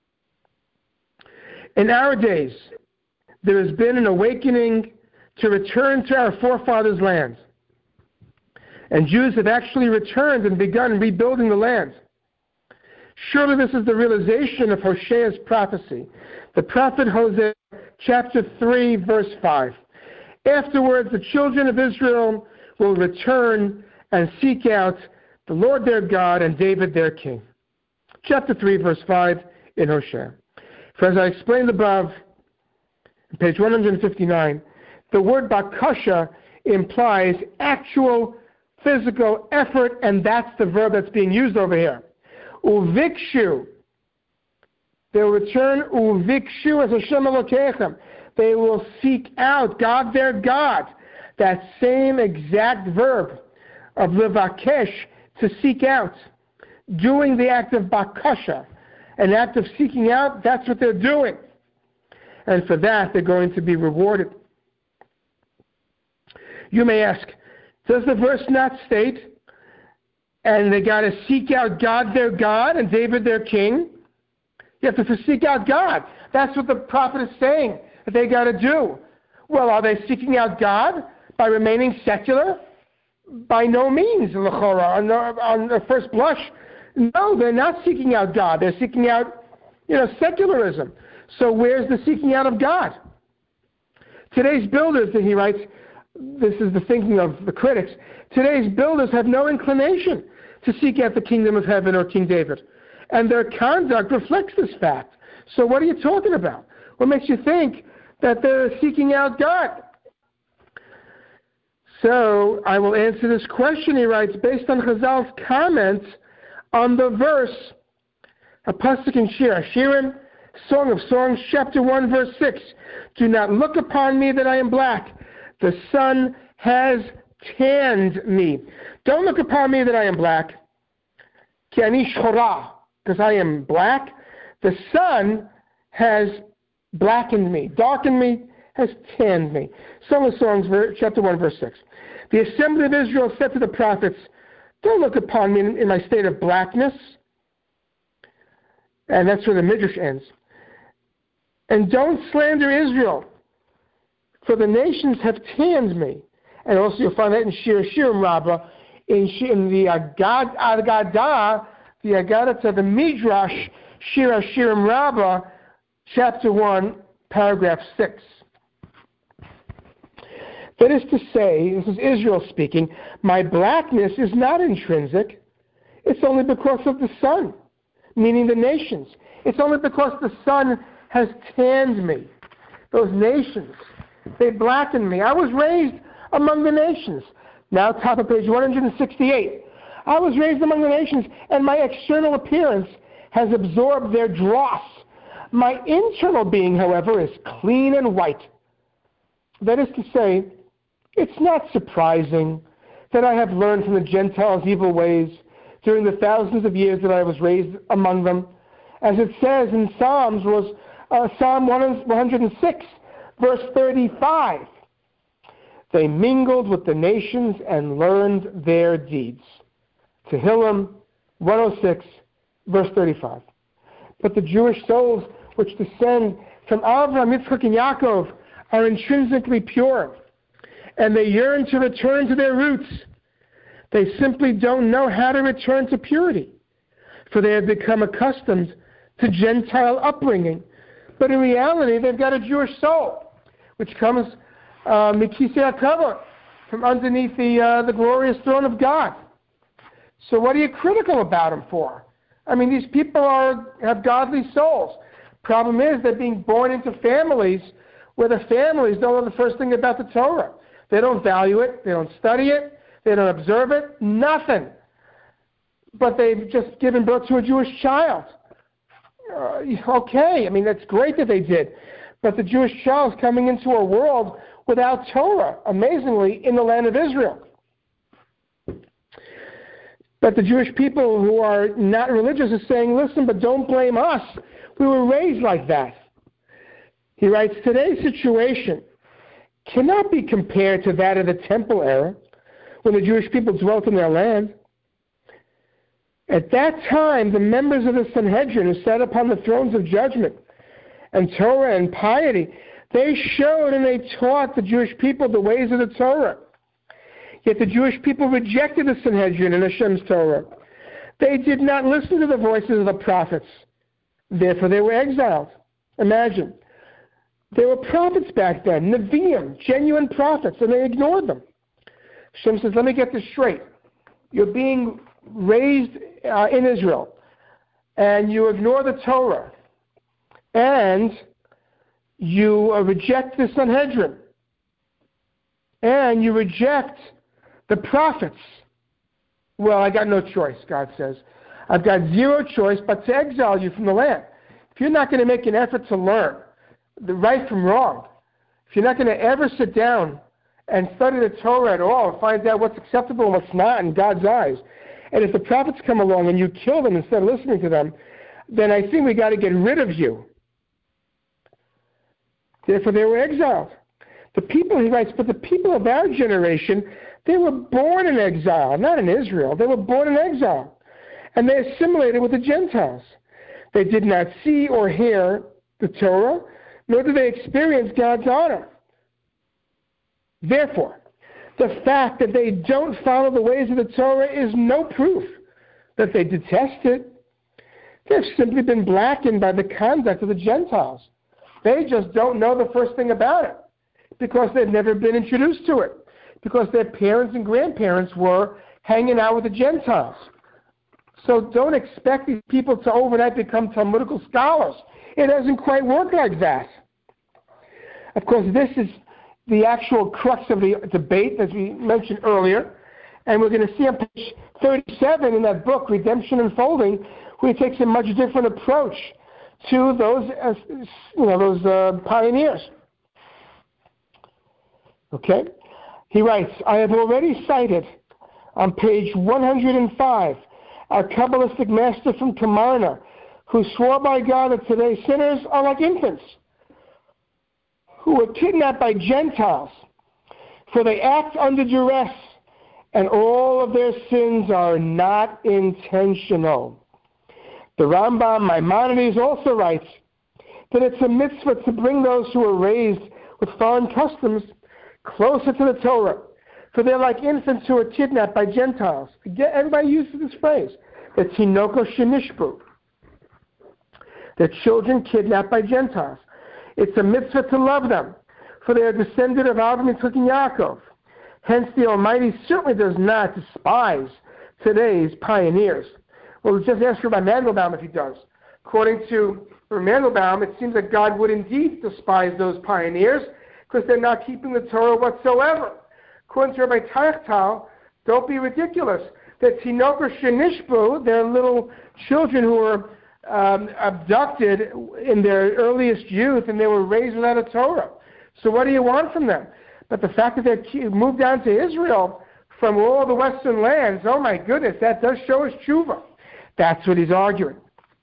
In our days, there has been an awakening to return to our forefathers' lands. And Jews have actually returned and begun rebuilding the land. Surely this is the realization of Hosea's prophecy. The prophet Hosea, chapter three, verse five. Afterwards, the children of Israel will return and seek out the Lord their God and David their king. Chapter three, verse five in Hosea. For as I explained above, page one fifty-nine, the word bakasha implies actual physical effort, and that's the verb that's being used over here. Uvikshu. They will return, uvikshu as Hashem Elokeichem. They will seek out God their God. That same exact verb of levakesh, to seek out. Doing the act of bakasha, an act of seeking out, that's what they're doing. And for that, they're going to be rewarded. You may ask, does the verse not state, and they got to seek out God their God and David their king? You have to seek out God. That's what the prophet is saying that they got to do. Well, are they seeking out God by remaining secular? By no means, l'chora, on the, on the first blush. No, they're not seeking out God. They're seeking out, you know, secularism. So where's the seeking out of God? Today's builders, and he writes, this is the thinking of the critics, today's builders have no inclination to seek out the kingdom of heaven or King David. And their conduct reflects this fact. So what are you talking about? What makes you think that they're seeking out God? So I will answer this question, he writes, based on Chazal's comments on the verse, a pasuk in Shir, Shirim, Song of Songs, chapter one, verse six. Do not look upon me that I am black. The sun has tanned me. Don't look upon me that I am black. Ki ani shchora, because I am black. The sun has blackened me, darkened me, has tanned me. Song of Songs, chapter one, verse six. The assembly of Israel said to the prophets, don't look upon me in, in my state of blackness. And that's where the Midrash ends. And don't slander Israel, for the nations have tanned me. And also you'll find that in Shir Shirim Rabbah, in, in the Agad, Agadah, the Agadah to the Midrash, Shir Shirim Rabbah, chapter one, paragraph six. That is to say, this is Israel speaking, my blackness is not intrinsic. It's only because of the sun, meaning the nations. It's only because the sun has tanned me. Those nations, they blackened me. I was raised among the nations. Now, top of page one hundred sixty-eight. I was raised among the nations, and my external appearance has absorbed their dross. My internal being, however, is clean and white. That is to say, it's not surprising that I have learned from the Gentiles' evil ways during the thousands of years that I was raised among them. As it says in Psalms, was uh, Psalm one hundred six, verse thirty-five. They mingled with the nations and learned their deeds. Tehillim one oh six, verse thirty-five. But the Jewish souls which descend from Avraham, Yitzchak, and Yaakov are intrinsically pure, and they yearn to return to their roots. They simply don't know how to return to purity, for they have become accustomed to Gentile upbringing. But in reality, they've got a Jewish soul, which comes uh, mikisei hakavod, from underneath the uh, the glorious throne of God. So what are you critical about them for? I mean, these people are have godly souls. Problem is, they're being born into families where the families don't know the first thing about the Torah. They don't value it. They don't study it. They don't observe it. Nothing. But they've just given birth to a Jewish child. Uh, okay, I mean, that's great that they did. But the Jewish child is coming into a world without Torah, amazingly, in the land of Israel. But the Jewish people who are not religious are saying, listen, but don't blame us. We were raised like that. He writes, today's situation cannot be compared to that of the temple era, when the Jewish people dwelt in their land. At that time, the members of the Sanhedrin who sat upon the thrones of judgment and Torah and piety, they showed and they taught the Jewish people the ways of the Torah. Yet the Jewish people rejected the Sanhedrin and Hashem's Torah. They did not listen to the voices of the prophets. Therefore, they were exiled. Imagine. There were prophets back then, Nevi'im, genuine prophets, and they ignored them. Hashem says, let me get this straight. You're being raised uh, in Israel, and you ignore the Torah, and you uh, reject the Sanhedrin, and you reject the prophets. Well, I got no choice, God says. I've got zero choice but to exile you from the land. If you're not going to make an effort to learn the right from wrong, if you're not going to ever sit down and study the Torah at all and find out what's acceptable and what's not in God's eyes, and if the prophets come along and you kill them instead of listening to them, then I think we got to get rid of you. Therefore, they were exiled. The people, he writes, but the people of our generation, they were born in exile, not in Israel. They were born in exile. And they assimilated with the Gentiles. They did not see or hear the Torah, nor did they experience God's honor. Therefore, the fact that they don't follow the ways of the Torah is no proof that they detest it. They've simply been blackened by the conduct of the Gentiles. They just don't know the first thing about it because they've never been introduced to it, because their parents and grandparents were hanging out with the Gentiles. So don't expect these people to overnight become Talmudical scholars. It doesn't quite work like that. Of course, this is the actual crux of the debate, as we mentioned earlier. And we're going to see on page thirty-seven in that book, Redemption Unfolding, where he takes a much different approach to those, uh, you know, those uh, pioneers. Okay? He writes, I have already cited on page one hundred five our Kabbalistic master from Kamarna, who swore by God that today's sinners are like infants, who were kidnapped by Gentiles, for they act under duress, and all of their sins are not intentional. The Rambam Maimonides also writes that it's a mitzvah to bring those who are raised with foreign customs closer to the Torah, for they're like infants who are kidnapped by Gentiles. Again, everybody uses this phrase, the tinoko shenishbu. They're children kidnapped by Gentiles. It's a mitzvah to love them, for they are descended of Abraham, Yitzchak, and Yaakov. Hence the Almighty certainly does not despise today's pioneers. Well, let's just ask Rabbi Mandelbaum if he does. According to Rabbi Mandelbaum, it seems that God would indeed despise those pioneers because they're not keeping the Torah whatsoever. According to Rabbi Teichtal, don't be ridiculous. The Tinoker Shenishbu, they're little children who were um, abducted in their earliest youth and they were raised without a Torah. So what do you want from them? But the fact that they moved down to Israel from all the Western lands, oh my goodness, that does show us tshuva. That's what he's arguing.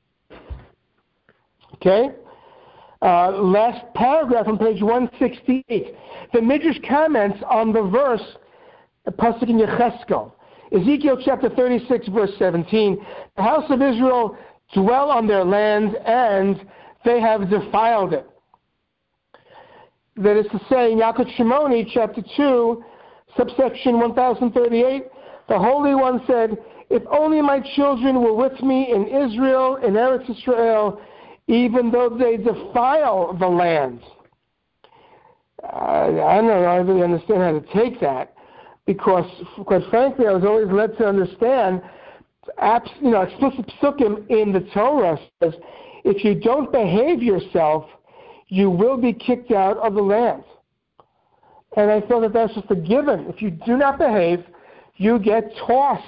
Okay? Uh, last paragraph on page one sixty-eight. The Midrash comments on the verse, Pasuk in Yecheskel. Ezekiel chapter thirty-six, verse seventeen. The house of Israel dwell on their land, and they have defiled it. That is to say, in Yalkut Shimoni, chapter two, subsection one thousand thirty-eight, the Holy One said, if only my children were with me in Israel, in Eretz Israel, even though they defile the land. Uh, I don't know, I don't really understand how to take that, because, quite frankly, I was always led to understand, abs, you know, explicit psukim in the Torah says, if you don't behave yourself, you will be kicked out of the land. And I thought that that's just a given. If you do not behave, you get tossed.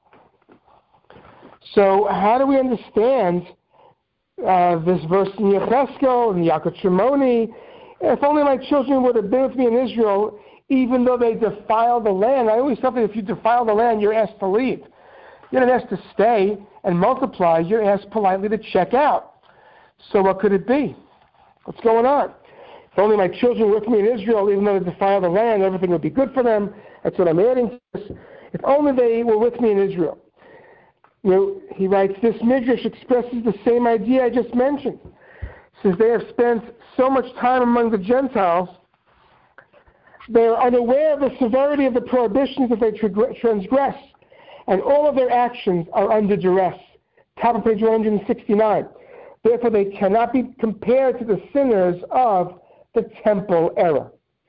So how do we understand uh, this verse in Yecheskel and Yalkut Shimoni? If only my children would have been with me in Israel, even though they defile the land. I always thought that if you defile the land, you're asked to leave. You're not asked to stay and multiply. You're asked politely to check out. So what could it be? What's going on? If only my children were with me in Israel, even though they defile the land, everything would be good for them. That's what I'm adding to this. If only they were with me in Israel. You know, he writes, this Midrash expresses the same idea I just mentioned. Since they have spent so much time among the Gentiles, they are unaware of the severity of the prohibitions that they transgress, and all of their actions are under duress. Top of page one hundred sixty-nine. Therefore, they cannot be compared to the sinners of the temple era.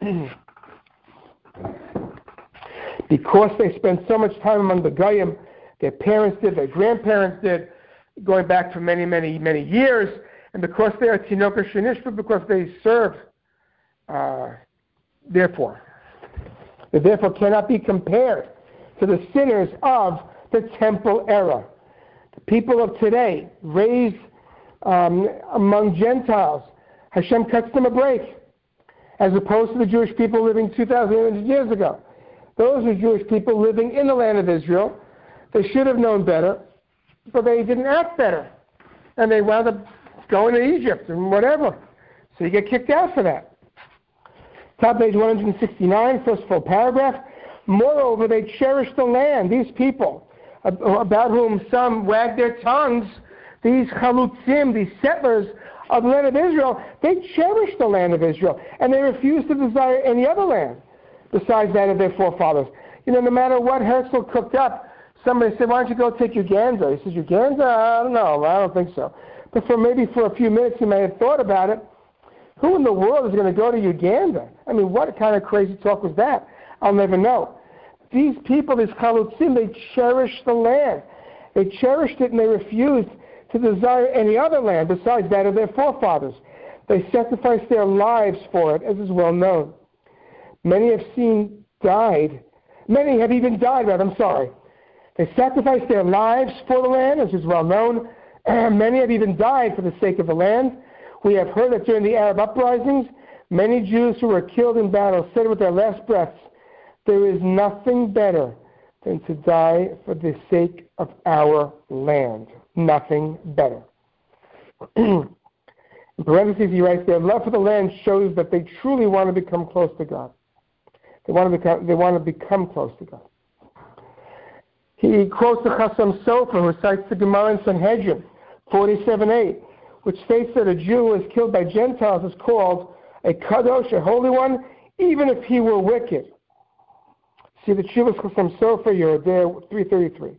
Because they spent so much time among the Goyim, their parents did, their grandparents did, going back for many, many, many years, and because they are Tinoker Shenishbu, because they served, uh, therefore, they therefore cannot be compared to the sinners of the temple era. The people of today, raised um, among Gentiles, Hashem cuts them a break, as opposed to the Jewish people living two thousand years ago. Those are Jewish people living in the land of Israel. They should have known better, but they didn't act better. And they wound up going to Egypt and whatever. So you get kicked out for that. Top page one hundred sixty-nine, first full paragraph. Moreover, they cherish the land, these people, about whom some wag their tongues, these chalutzim, these settlers of the land of Israel, they cherish the land of Israel, and they refuse to desire any other land besides that of their forefathers. You know, no matter what Herzl cooked up, somebody said, why don't you go take Uganda? He says, Uganda? I don't know. I don't think so. But for maybe for a few minutes he may have thought about it. Who in the world is going to go to Uganda? I mean, what kind of crazy talk was that? I'll never know. These people, these chalutzim, they cherish the land. They cherished it and they refused to desire any other land besides that of their forefathers. They sacrificed their lives for it, as is well known. Many have seen died. Many have even died, rather, I'm sorry. They sacrificed their lives for the land, as is well known. Many have even died for the sake of the land. We have heard that during the Arab uprisings, many Jews who were killed in battle said with their last breaths, there is nothing better than to die for the sake of our land. Nothing better. In parentheses, he writes, their love for the land shows that they truly want to become close to God. They want to become, they want to become close to God. He quotes the Chassam Sofer, who cites the Gemara in Sanhedrin, forty-seven eight, which states that a Jew who is killed by Gentiles is called a Kadosh, a holy one, even if he were wicked. See the Chuvas Chassam Sofer, you're there, three thirty-three.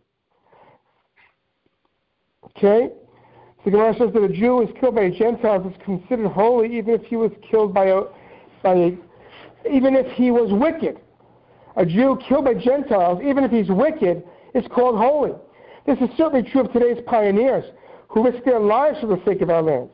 Okay? The Gemara says that a Jew who is killed by a Gentile is considered holy even if he was killed by a, by a even if he was wicked. A Jew killed by Gentiles, even if he's wicked, is called holy. This is certainly true of today's pioneers who risk their lives for the sake of our land.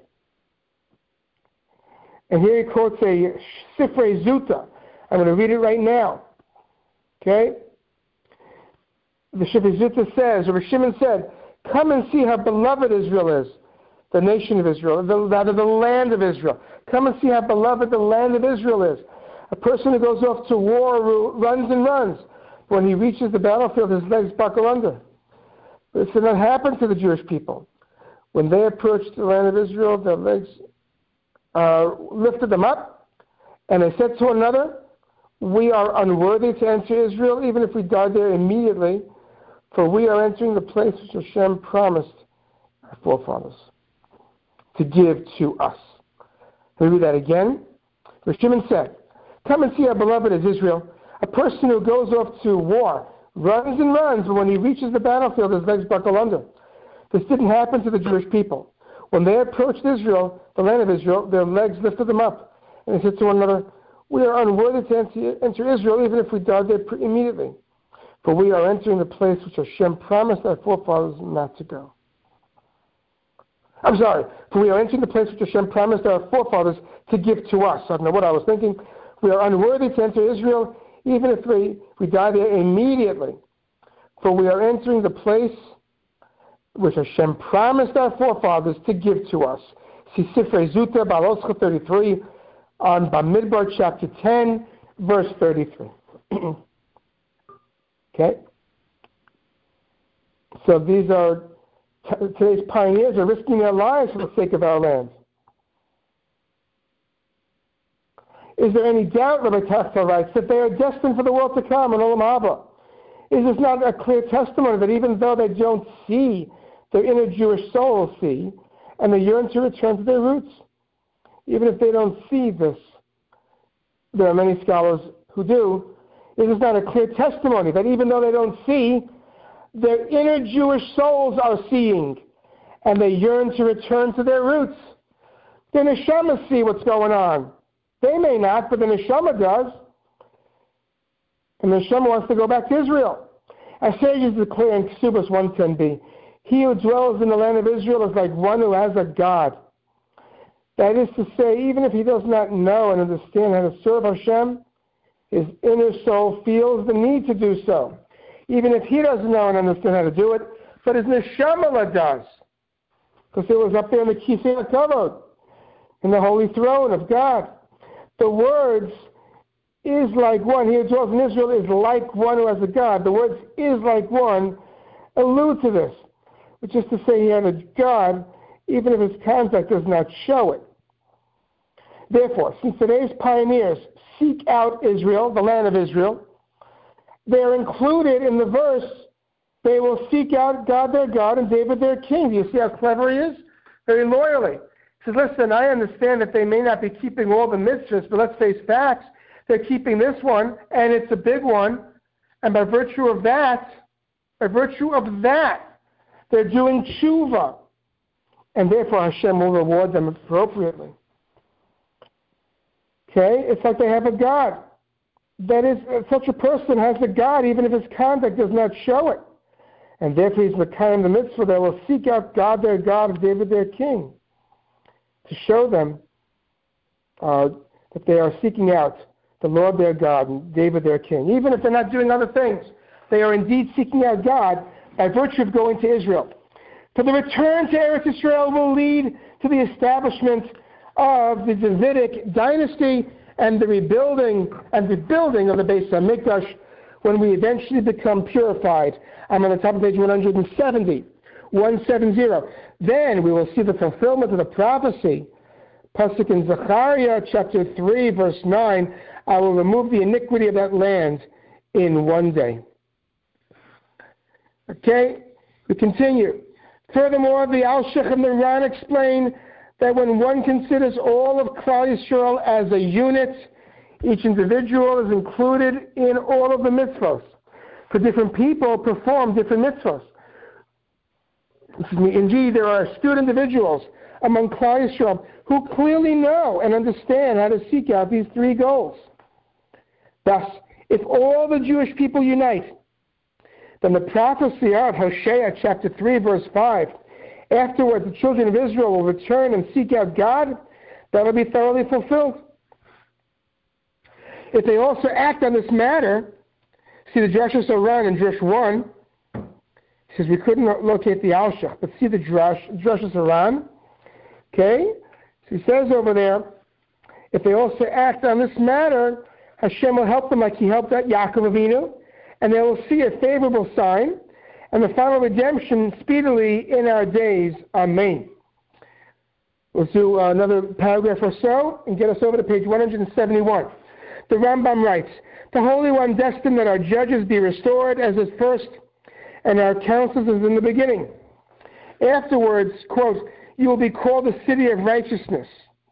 And here he quotes a Sifrei Zuta. I'm going to read it right now. Okay? The Sifrei Zuta says, or Shimon said, come and see how beloved Israel is, the nation of Israel, the, rather the land of Israel. Come and see how beloved the land of Israel is. A person who goes off to war runs and runs. When he reaches the battlefield, his legs buckle under. This did not happen to the Jewish people. When they approached the land of Israel, their legs uh, lifted them up, and they said to one another, we are unworthy to enter Israel, even if we died there immediately, for we are entering the place which Hashem promised our forefathers to give to us. Let me read that again. Where Shimon said, come and see how beloved is Israel. A person who goes off to war runs and runs, but when he reaches the battlefield, his legs buckle under. This didn't happen to the Jewish people. When they approached Israel, the land of Israel, their legs lifted them up. And they said to one another, we are unworthy to enter, enter Israel, even if we died there immediately. For we are entering the place which Hashem promised our forefathers not to go. I'm sorry, for we are entering the place which Hashem promised our forefathers to give to us. I don't know what I was thinking. We are unworthy to enter Israel, even if we, we die there immediately. For we are entering the place which Hashem promised our forefathers to give to us. See Sifrei Zuta, Baal Oscha thirty-three, on Bamidbar chapter ten, verse thirty-three. Okay? So these are, t- today's pioneers are risking their lives for the sake of our land. Is there any doubt, Rabbi Tafta writes, that they are destined for the world to come in Olam Haba? Is this not a clear testimony that even though they don't see, their inner Jewish souls see, and they yearn to return to their roots? Even if they don't see this, there are many scholars who do. Is this not a clear testimony that even though they don't see, their inner Jewish souls are seeing, and they yearn to return to their roots? The Neshama see what's going on. They may not, but the Neshama does. And the Neshama wants to go back to Israel. Our sages declare in Ksubos one ten b, he who dwells in the land of Israel is like one who has a God. That is to say, even if he does not know and understand how to serve Hashem, his inner soul feels the need to do so. Even if he doesn't know and understand how to do it, but his Neshama does. Because it was up there in the Kisei HaKavod, in the holy throne of God. The words, is like one, he who dwells in Israel is like one who has a God. The words, is like one, allude to this, which is to say he had a God, even if his conduct does not show it. Therefore, since today's pioneers seek out Israel, the land of Israel, they are included in the verse, they will seek out God their God and David their king. Do you see how clever he is? Very loyally. He says, listen, I understand that they may not be keeping all the mitzvahs, but let's face facts. They're keeping this one, and it's a big one. And by virtue of that, by virtue of that, they're doing tshuva. And therefore Hashem will reward them appropriately. Okay? It's like they have a God. That is, such a person has a God, even if his conduct does not show it. And therefore he's Mekayim the mitzvah. They will seek out God their God and David their king, to show them uh, that they are seeking out the Lord their God and David their king. Even if they're not doing other things, they are indeed seeking out God by virtue of going to Israel. For the return to Eretz Israel will lead to the establishment of the Davidic dynasty and the rebuilding and the building of the Beis HaMikdash when we eventually become purified. I'm on the top of page one seventy. one seventy. Then we will see the fulfillment of the prophecy. Pasuk in Zechariah chapter three, verse nine, I will remove the iniquity of that land in one day. Okay, we continue. Furthermore, the Alshich and the Ran explain that when one considers all of Klal Yisrael as a unit, each individual is included in all of the mitzvahs. For different people perform different mitzvahs. Indeed, there are astute individuals among Klal Yisrael who clearly know and understand how to seek out these three goals. Thus, if all the Jewish people unite, then the prophecy of Hosea chapter three verse five, afterwards the children of Israel will return and seek out God, that will be thoroughly fulfilled. If they also act on this matter, see the Drashos Aran in Drush one, he says we couldn't locate the Alshach, but see the Drush, Drashos Aran, okay? So he says over there, if they also act on this matter, Hashem will help them like he helped out Yaakov Avinu, and they will see a favorable sign, and the final redemption speedily in our days. Amen. We'll do uh, another paragraph or so and get us over to page one hundred seventy-one. The Rambam writes, the Holy One destined that our judges be restored as at first, and our counsels as in the beginning. Afterwards, quote, you will be called the city of righteousness.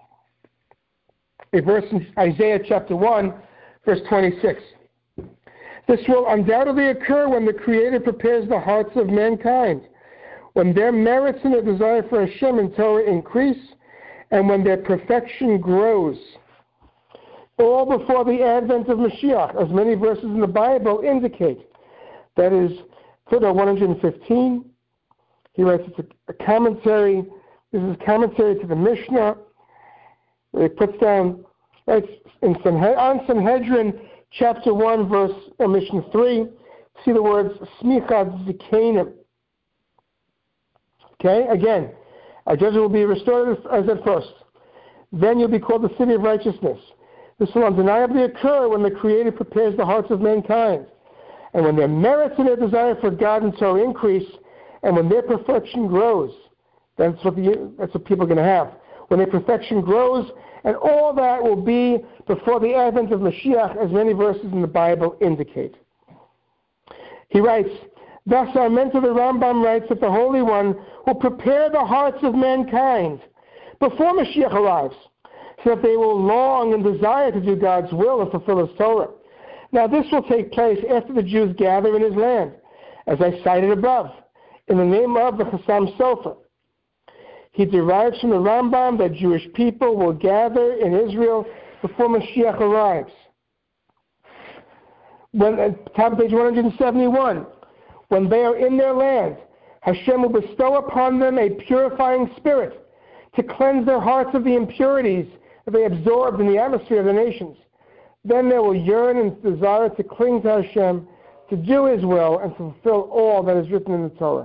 A verse in Isaiah chapter one, verse twenty-six. This will undoubtedly occur when the Creator prepares the hearts of mankind, when their merits and their desire for Hashem and Torah increase, and when their perfection grows. All before the advent of Mashiach, as many verses in the Bible indicate. That is, footnote one hundred fifteen. He writes it's a, a commentary. This is commentary to the Mishnah. He puts down, writes in Sanhe- on Sanhedrin, chapter one, verse uh, Mishnah three. See the words Smichad Zikanim. Okay, again, our judges will be restored as at first. Then you'll be called the city of righteousness. This will undeniably occur when the Creator prepares the hearts of mankind, and when their merits and their desire for God and Torah increase, and when their perfection grows. That's what, the, that's what people are going to have. When their perfection grows, and all that will be before the advent of Mashiach, as many verses in the Bible indicate. He writes, thus our mentor the Rambam writes that the Holy One will prepare the hearts of mankind before Mashiach arrives, so that they will long and desire to do God's will and fulfill His Torah. Now this will take place after the Jews gather in His land, as I cited above, in the name of the Chassam Sofer. He derives from the Rambam that Jewish people will gather in Israel before Mashiach arrives. When, at top of page one hundred seventy-one, when they are in their land, Hashem will bestow upon them a purifying spirit to cleanse their hearts of the impurities that they absorbed in the atmosphere of the nations. Then they will yearn and desire to cling to Hashem, to do His will, and fulfill all that is written in the Torah.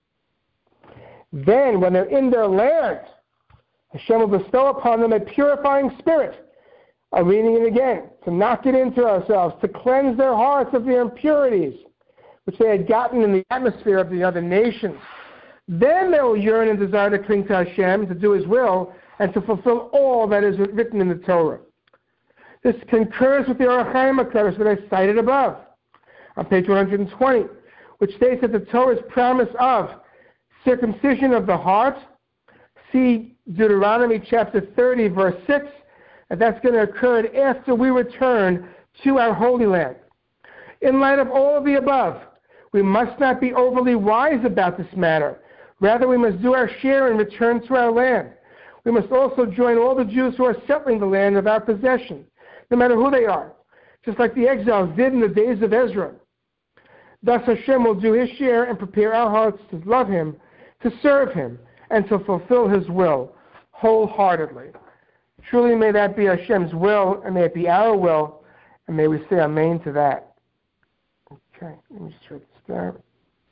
Then, when they're in their land, Hashem will bestow upon them a purifying spirit. I'm reading it again, to knock it into ourselves, to cleanse their hearts of the impurities which they had gotten in the atmosphere of the other nations. Then they will yearn and desire to cling to Hashem, to do His will, and to fulfill all that is written in the Torah. This concurs with the Orach Chaim HaKadosh that I cited above, on page one hundred twenty, which states that the Torah's promise of circumcision of the heart, see Deuteronomy chapter thirty, verse six, and that's going to occur after we return to our Holy Land. In light of all of the above, we must not be overly wise about this matter. Rather, we must do our share and return to our land. We must also join all the Jews who are settling the land of our possession, no matter who they are, just like the exiles did in the days of Ezra. Thus Hashem will do His share and prepare our hearts to love Him, to serve Him, and to fulfill His will wholeheartedly. Truly may that be Hashem's will, and may it be our will, and may we say amen to that. Okay, let me just write this down.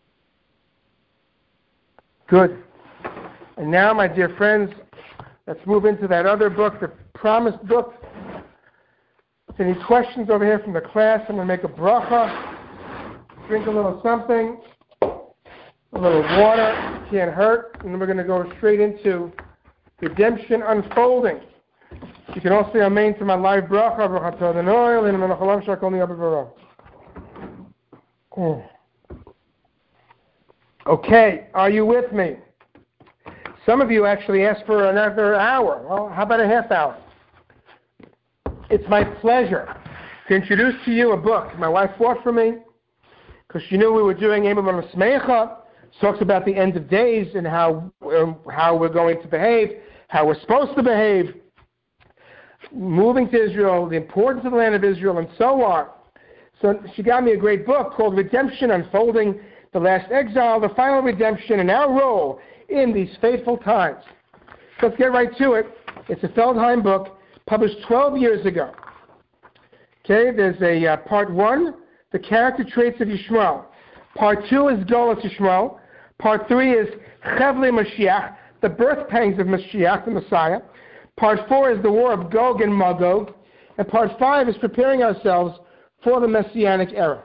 Good. And now, my dear friends, let's move into that other book, the promised book. If any questions over here from the class, I'm going to make a bracha, drink a little something, a little water, can't hurt, and then we're going to go straight into redemption unfolding. You can also say amen to my live bracha, bracha Tadanoil, and Menacholam Shakol Niyabavara. Okay, are you with me? Some of you actually asked for another hour. Well, how about a half hour? It's my pleasure to introduce to you a book. My wife fought for me because she knew we were doing Eimah Smecha. Talks about the end of days and how um, how we're going to behave, how we're supposed to behave. moving to Israel, the importance of the land of Israel, and so on. So she got me a great book called Redemption, Unfolding the Last Exile, the Final Redemption, and Our Role in These Fateful Times. So let's get right to it. It's a Feldheim book, published twelve years ago. Okay, there's a uh, part one, the character traits of Yishmael. Part two is Golas Yishmael. Part three is Chevli Mashiach, the birth pangs of Mashiach, the Messiah. Part four is the war of Gog and Magog. And part five is preparing ourselves for the Messianic era.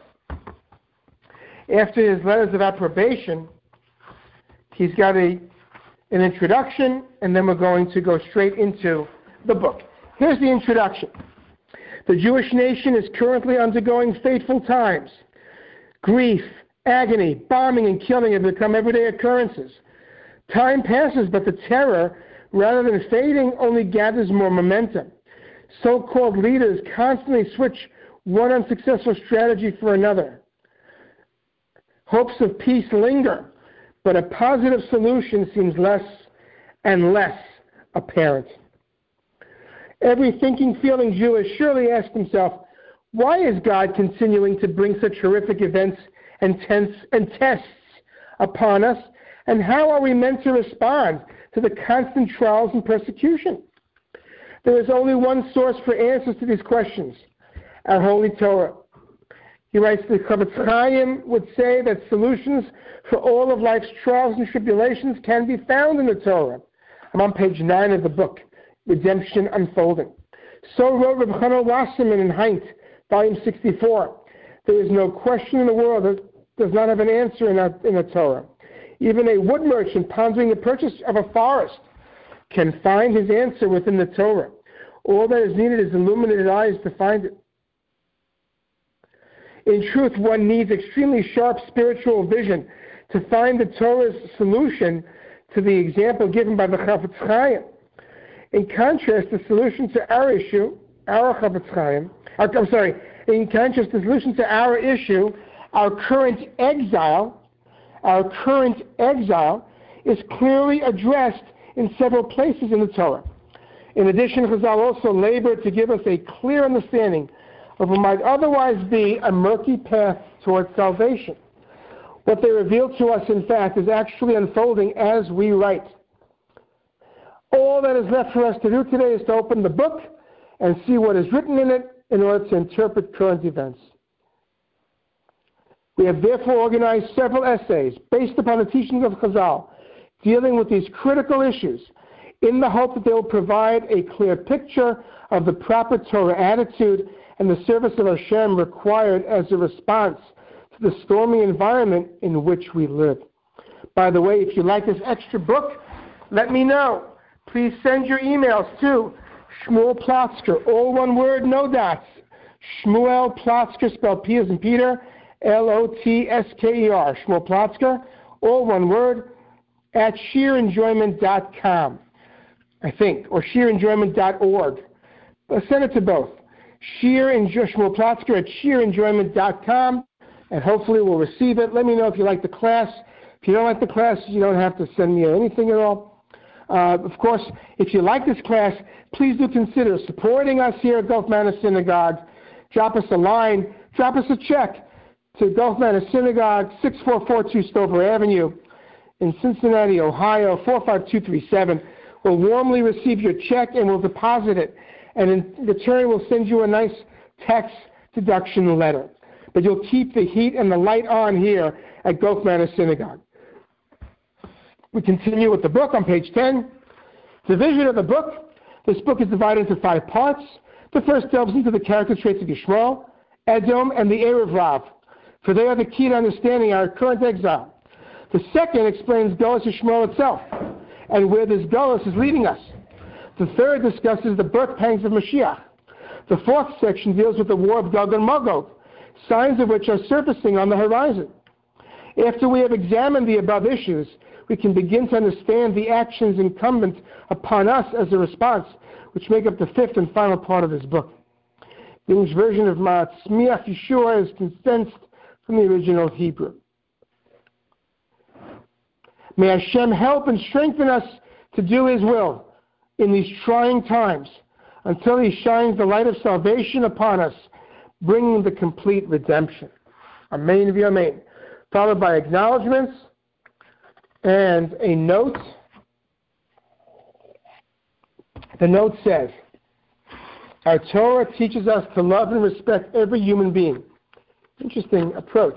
After his letters of approbation, he's got a, an introduction, and then we're going to go straight into the book. Here's the introduction. The Jewish nation is currently undergoing fateful times. Grief, agony, bombing, and killing have become everyday occurrences. Time passes, but the terror, rather than fading, only gathers more momentum. So-called leaders constantly switch one unsuccessful strategy for another. Hopes of peace linger, but a positive solution seems less and less apparent. Every thinking, feeling Jew has surely asked himself, why is God continuing to bring such horrific events and, tense, and tests upon us, and how are we meant to respond to the constant trials and persecution? There is only one source for answers to these questions, our Holy Torah. He writes, the Chafetz Chaim would say that solutions for all of life's trials and tribulations can be found in the Torah. I'm on page nine of the book, Redemption Unfolding. So wrote Reb Chanel Wasserman in Heint, volume sixty-four. There is no question in the world that does not have an answer in, our, in the Torah. Even a wood merchant pondering the purchase of a forest can find his answer within the Torah. All that is needed is illuminated eyes to find it. In truth, one needs extremely sharp spiritual vision to find the Torah's solution to the example given by the Chafetz Chaim. In contrast, the solution to our issue, our Chafetz Chaim, our, I'm sorry, in contrast, the solution to our issue, our current exile, our current exile is clearly addressed in several places in the Torah. In addition, Chazal also labored to give us a clear understanding of what might otherwise be a murky path towards salvation. What they reveal to us, in fact, is actually unfolding as we write. All that is left for us to do today is to open the book and see what is written in it in order to interpret current events. We have therefore organized several essays based upon the teachings of Chazal, dealing with these critical issues, in the hope that they will provide a clear picture of the proper Torah attitude and the service of Hashem required as a response to the stormy environment in which we live. By the way, if you like this extra book, let me know. Please send your emails to Shmuel Plotzker, all one word, no dots. Shmuel Plotzker, spelled P as in Peter, L O T S K E R, Shmuel Plotzker, all one word, at sheer enjoyment dot com, I think, or sheer enjoyment dot org. But send it to both. Sheer Shmuel Plotzker at sheer enjoyment dot com, and hopefully we'll receive it. Let me know if you like the class. If you don't like the class, you don't have to send me anything at all. Uh, of course, if you like this class, please do consider supporting us here at Gulf Manor Synagogue. Drop us a line, drop us a check to Gulf Manor Synagogue, six four four two Stover Avenue in Cincinnati, Ohio, four five two three seven. We'll warmly receive your check and we'll deposit it. And in return, we'll send you a nice tax deduction letter. But you'll keep the heat and the light on here at Gulf Manor Synagogue. We continue with the book on page ten. Division of the book. This book is divided into five parts. The first delves into the character traits of Yishmael, Edom, and the Erev Rav, for they are the key to understanding our current exile. The second explains Golas Yishmael itself, and where this Golas is leading us. The third discusses the birth pangs of Mashiach. The fourth section deals with the war of Gog and Magog, signs of which are surfacing on the horizon. After we have examined the above issues, we can begin to understand the actions incumbent upon us as a response, which make up the fifth and final part of this book. The English version of Ma'atzmiach Yeshua is condensed from the original Hebrew. May Hashem help and strengthen us to do His will in these trying times. until he shines the light of salvation upon us, bringing the complete redemption. Amen v'amen. Followed by acknowledgments and a note. The note says, our Torah teaches us to love and respect every human being. Interesting approach.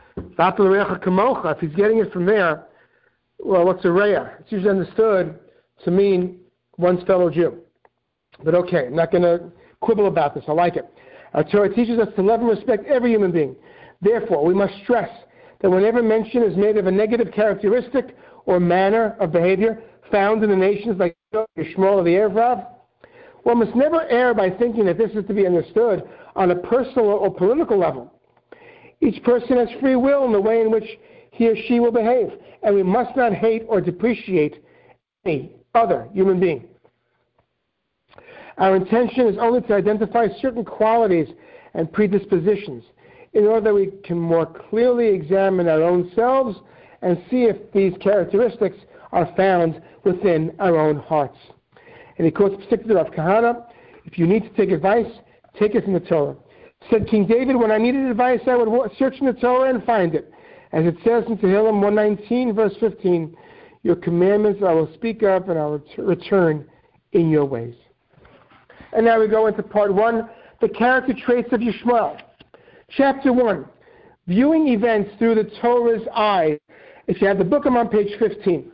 If he's getting it from there, well, what's a reya? It's usually understood to mean one's fellow Jew. But okay, I'm not going to quibble about this. I like it. Our Torah teaches us to love and respect every human being. Therefore, we must stress that whenever mention is made of a negative characteristic or manner of behavior found in the nations like Yishmael or the Erev, one must never err by thinking that this is to be understood on a personal or political level. Each person has free will in the way in which he or she will behave, and we must not hate or depreciate any other human being. Our intention is only to identify certain qualities and predispositions in order that we can more clearly examine our own selves and see if these characteristics are found within our own hearts. And he quotes particularly Rav Kahana, if you need to take advice, take it from the Torah. Said King David, when I needed advice, I would search in the Torah and find it. As it says in Tehillim one nineteen, verse fifteen, your commandments I will speak of and I will t- return in your ways. And now we go into part one, the character traits of Yishmael. Chapter one, viewing events through the Torah's eyes. If you have the book, I'm on page fifteen.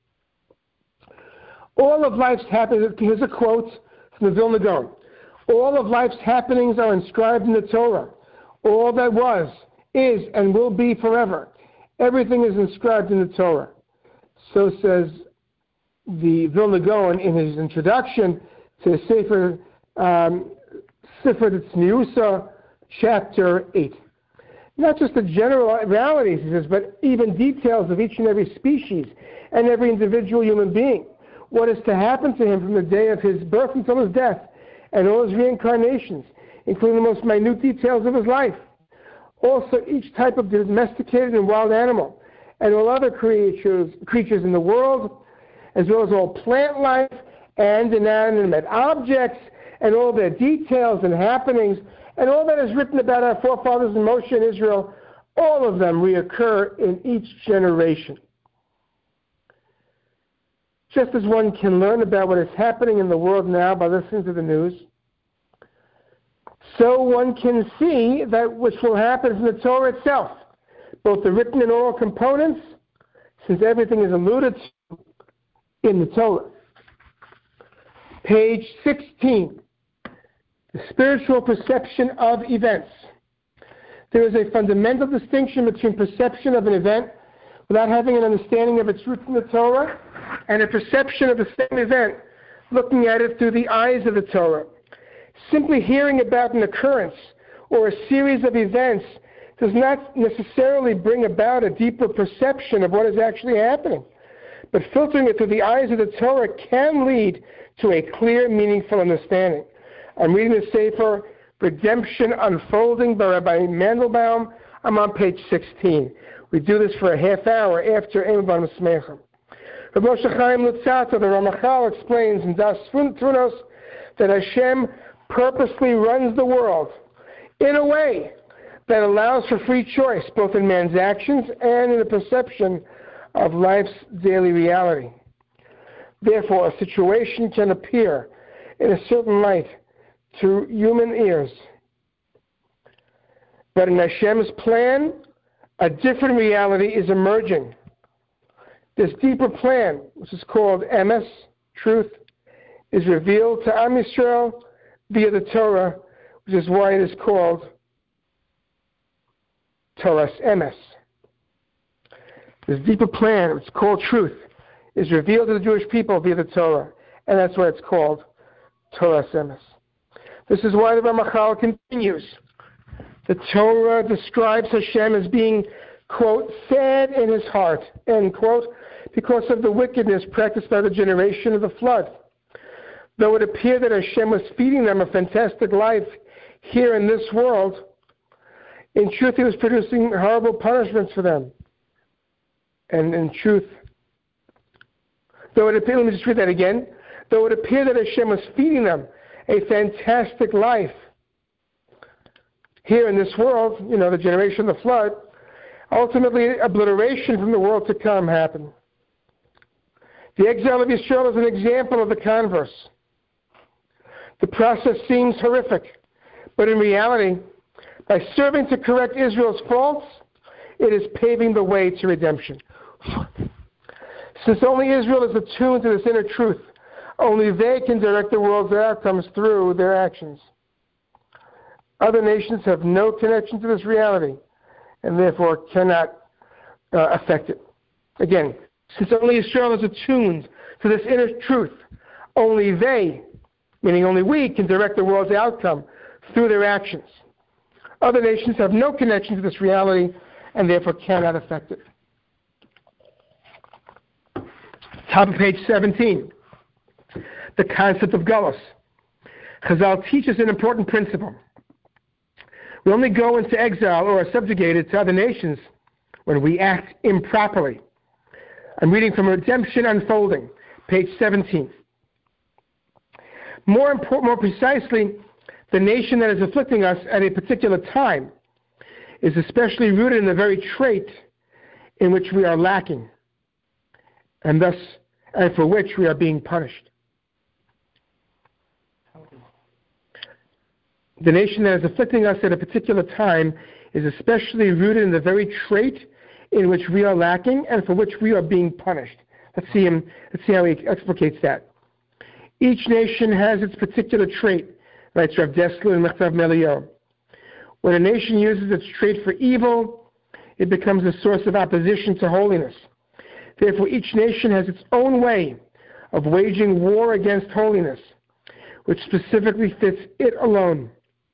All of life's happenings, here's a quote from the Vilna Gaon. All of life's happenings are inscribed in the Torah. All that was, is, and will be forever. Everything is inscribed in the Torah. So says the Vilna Gaon in his introduction to the Sefer um, Sefer Tzniusa, chapter eight. Not just the generalities, he says, but even details of each and every species and every individual human being. What is to happen to him from the day of his birth until his death, and all his reincarnations, including the most minute details of his life. Also, each type of domesticated and wild animal, and all other creatures, creatures in the world, as well as all plant life and inanimate objects, and all their details and happenings, and all that is written about our forefathers in Moshe and Israel, all of them reoccur in each generation. Just as one can learn about what is happening in the world now by listening to the news, so one can see that which will happen from the Torah itself, both the written and oral components, since everything is alluded to in the Torah. Page sixteen, the spiritual perception of events. There is a fundamental distinction between perception of an event without having an understanding of its roots in the Torah, and a perception of the same event, looking at it through the eyes of the Torah. Simply hearing about an occurrence or a series of events does not necessarily bring about a deeper perception of what is actually happening. But filtering it through the eyes of the Torah can lead to a clear, meaningful understanding. I'm reading the Sefer Redemption Unfolding by Rabbi Mandelbaum. I'm on page sixteen. We do this for a half hour after Eim Bar Smecha. Rabbi Moshe Chaim Luzzatto, the Ramachal, explains in Das Tunos that Hashem purposely runs the world in a way that allows for free choice, both in man's actions and in the perception of life's daily reality. Therefore, a situation can appear in a certain light to human ears. But in Hashem's plan, a different reality is emerging. This deeper plan, which is called emes, truth, is revealed to Am Yisrael via the Torah, which is why it is called Torah's emes. This deeper plan, which is called truth, is revealed to the Jewish people via the Torah, and that's why it's called Torah's emes. This is why the Ramachal continues. The Torah describes Hashem as being, quote, sad in his heart, end quote, because of the wickedness practiced by the generation of the flood. Though it appeared that Hashem was feeding them a fantastic life here in this world, in truth he was producing horrible punishments for them. And in truth, though it appeared, let me just read that again. Though it appeared that Hashem was feeding them a fantastic life here in this world, you know, the generation of the flood, ultimately obliteration from the world to come happened. The exile of Israel is an example of the converse. The process seems horrific, but in reality, by serving to correct Israel's faults, it is paving the way to redemption. Since only Israel is attuned to this inner truth, only they can direct the world's outcomes through their actions. Other nations have no connection to this reality and therefore cannot uh, affect it. Again, since only Israel is attuned to this inner truth, only they, meaning only we, can direct the world's outcome through their actions. Other nations have no connection to this reality and therefore cannot affect it. Top of page seventeen. The concept of Gullus. Chazal teaches an important principle. We only go into exile or are subjugated to other nations when we act improperly. I'm reading from Redemption Unfolding, page seventeen. More, import, more precisely, the nation that is afflicting us at a particular time is especially rooted in the very trait in which we are lacking, and thus, and for which we are being punished. The nation that is afflicting us at a particular time is especially rooted in the very trait in which we are lacking and for which we are being punished. Let's see him. Let's see how he explicates that. Each nation has its particular trait, writes Rav Dessler in Mechtav Melior. When a nation uses its trait for evil, it becomes a source of opposition to holiness. Therefore, each nation has its own way of waging war against holiness, which specifically fits it alone.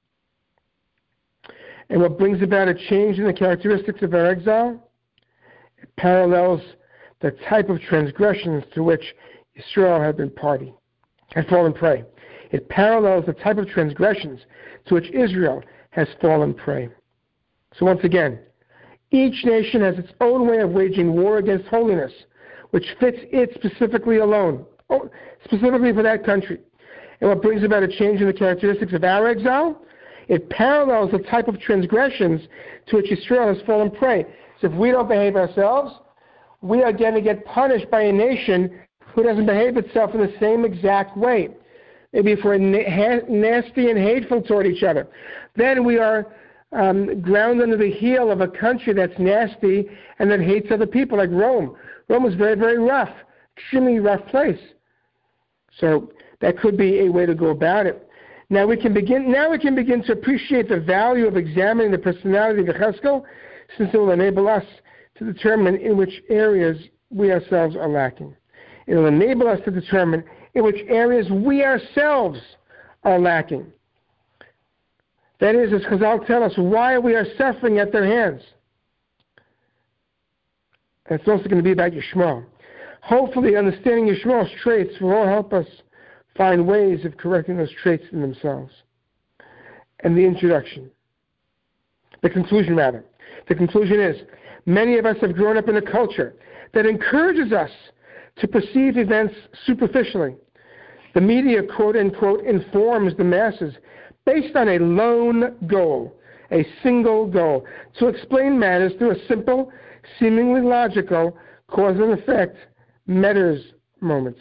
And what brings about a change in the characteristics of our exile? It parallels the type of transgressions to which Israel had been party, had fallen prey. It parallels the type of transgressions to which Israel has fallen prey. So once again, each nation has its own way of waging war against holiness, which fits it specifically alone, specifically for that country. And what brings about a change in the characteristics of our exile? It parallels the type of transgressions to which Israel has fallen prey. So if we don't behave ourselves, we are going to get punished by a nation who doesn't behave itself in the same exact way. Maybe if we're na- nasty and hateful toward each other, then we are um, ground under the heel of a country that's nasty and that hates other people, like Rome. Rome was very, very rough, extremely rough place. So that could be a way to go about it. Now we can begin. Now we can begin to appreciate the value of examining the personality of Yechezkel, since it will enable us to determine in which areas we ourselves are lacking. It will enable us to determine in which areas we ourselves are lacking. That is, as Chazal tell us, why we are suffering at their hands. And it's also going to be about Yishmael. Hopefully, understanding Yishmael's traits will all help us find ways of correcting those traits in themselves. And the introduction. The conclusion, rather. The conclusion is, many of us have grown up in a culture that encourages us to perceive events superficially. The media, quote unquote, informs the masses based on a lone goal, a single goal, to explain matters through a simple, seemingly logical, cause and effect, matters moment.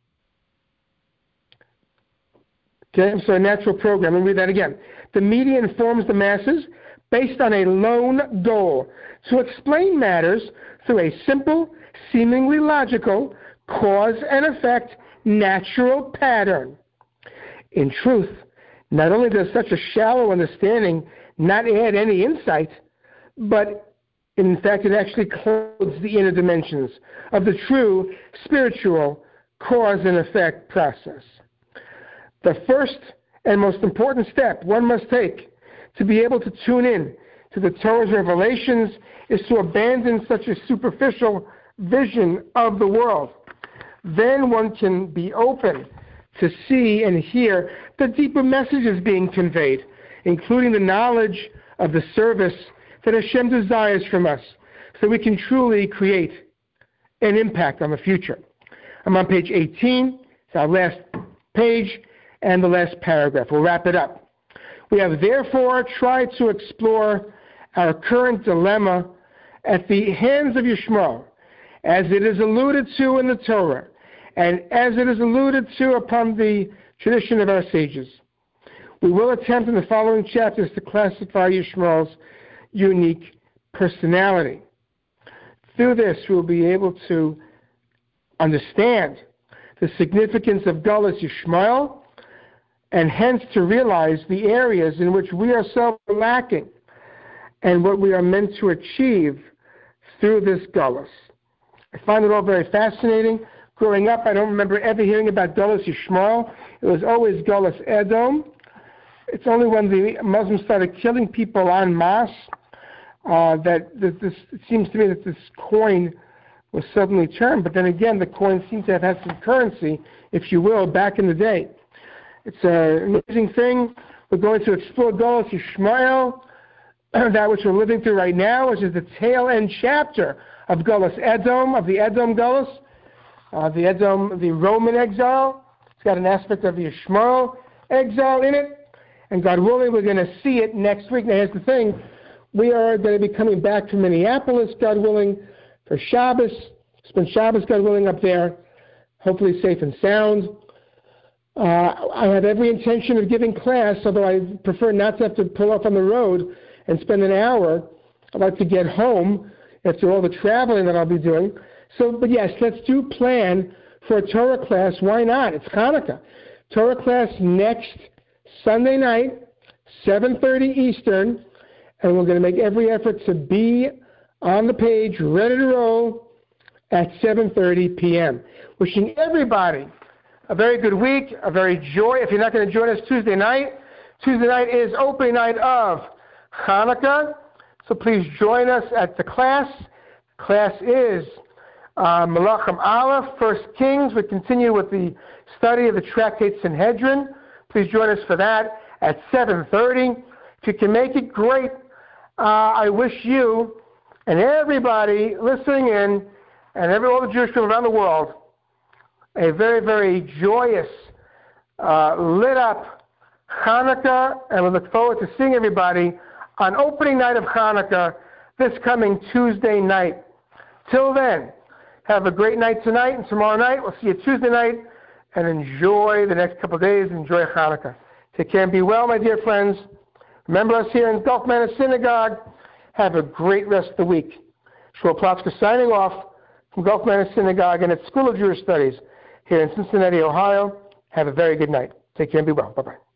Okay, so a natural program. Let me read that again. The media informs the masses based on a lone goal, to explain matters through a simple, seemingly logical, cause and effect, natural pattern. In truth, not only does such a shallow understanding not add any insight, but in fact it actually clothes the inner dimensions of the true spiritual cause and effect process. The first and most important step one must take to be able to tune in to the Torah's revelations is to abandon such a superficial vision of the world. Then one can be open to see and hear the deeper messages being conveyed, including the knowledge of the service that Hashem desires from us, so we can truly create an impact on the future. I'm on page eighteen, it's our last page, and the last paragraph. We'll wrap it up. We have therefore tried to explore our current dilemma at the hands of Yishmael, as it is alluded to in the Torah, and as it is alluded to upon the tradition of our sages. We will attempt in the following chapters to classify Yishmael's unique personality. Through this, we'll be able to understand the significance of Galus Yishmael, and hence to realize the areas in which we ourselves are lacking and what we are meant to achieve through this Galus. I find it all very fascinating. Growing up, I don't remember ever hearing about Galus Yishmael. It was always Galus Edom. It's only when the Muslims started killing people en masse uh, that, that this, it seems to me that this coin was suddenly turned. But then again, the coin seems to have had some currency, if you will, back in the day. It's an amazing thing. We're going to explore Galus Yishmael, that which we're living through right now, which is the tail end chapter of Galus Edom, of the Edom Galus, uh, the Edom, the Roman exile. It's got an aspect of the Yishmael exile in it. And God willing, we're going to see it next week. Now, here's the thing. We are going to be coming back from Minneapolis, God willing, for Shabbos. Spend Shabbos, God willing, up there, hopefully safe and sound. Uh, I have every intention of giving class, although I prefer not to have to pull off on the road and spend an hour. I'd like to get home after all the traveling that I'll be doing. So, but yes, let's do plan for a Torah class. Why not? It's Hanukkah. Torah class next Sunday night, seven thirty Eastern, and we're going to make every effort to be on the page, ready to roll at seven thirty p.m. Wishing everybody a very good week, a very joy. If you're not going to join us Tuesday night, Tuesday night is opening night of Hanukkah, so please join us at the class. Class is uh, Melachim Aleph, First Kings. We continue with the study of the Tractate Sanhedrin. Please join us for that at seven thirty. If you can make it, great. Uh, I wish you and everybody listening in, and every, all the Jewish people around the world, a very, very joyous, uh, lit up Hanukkah, and we look forward to seeing everybody on opening night of Hanukkah this coming Tuesday night. Till then, have a great night tonight, and tomorrow night we'll see you Tuesday night, and enjoy the next couple of days. Enjoy Hanukkah. Take care and be well, my dear friends. Remember us here in Gulf Manor Synagogue. Have a great rest of the week. Shmuel Plotzker signing off from Gulf Manor Synagogue and its School of Jewish Studies here in Cincinnati, Ohio. Have a very good night. Take care and be well. Bye-bye.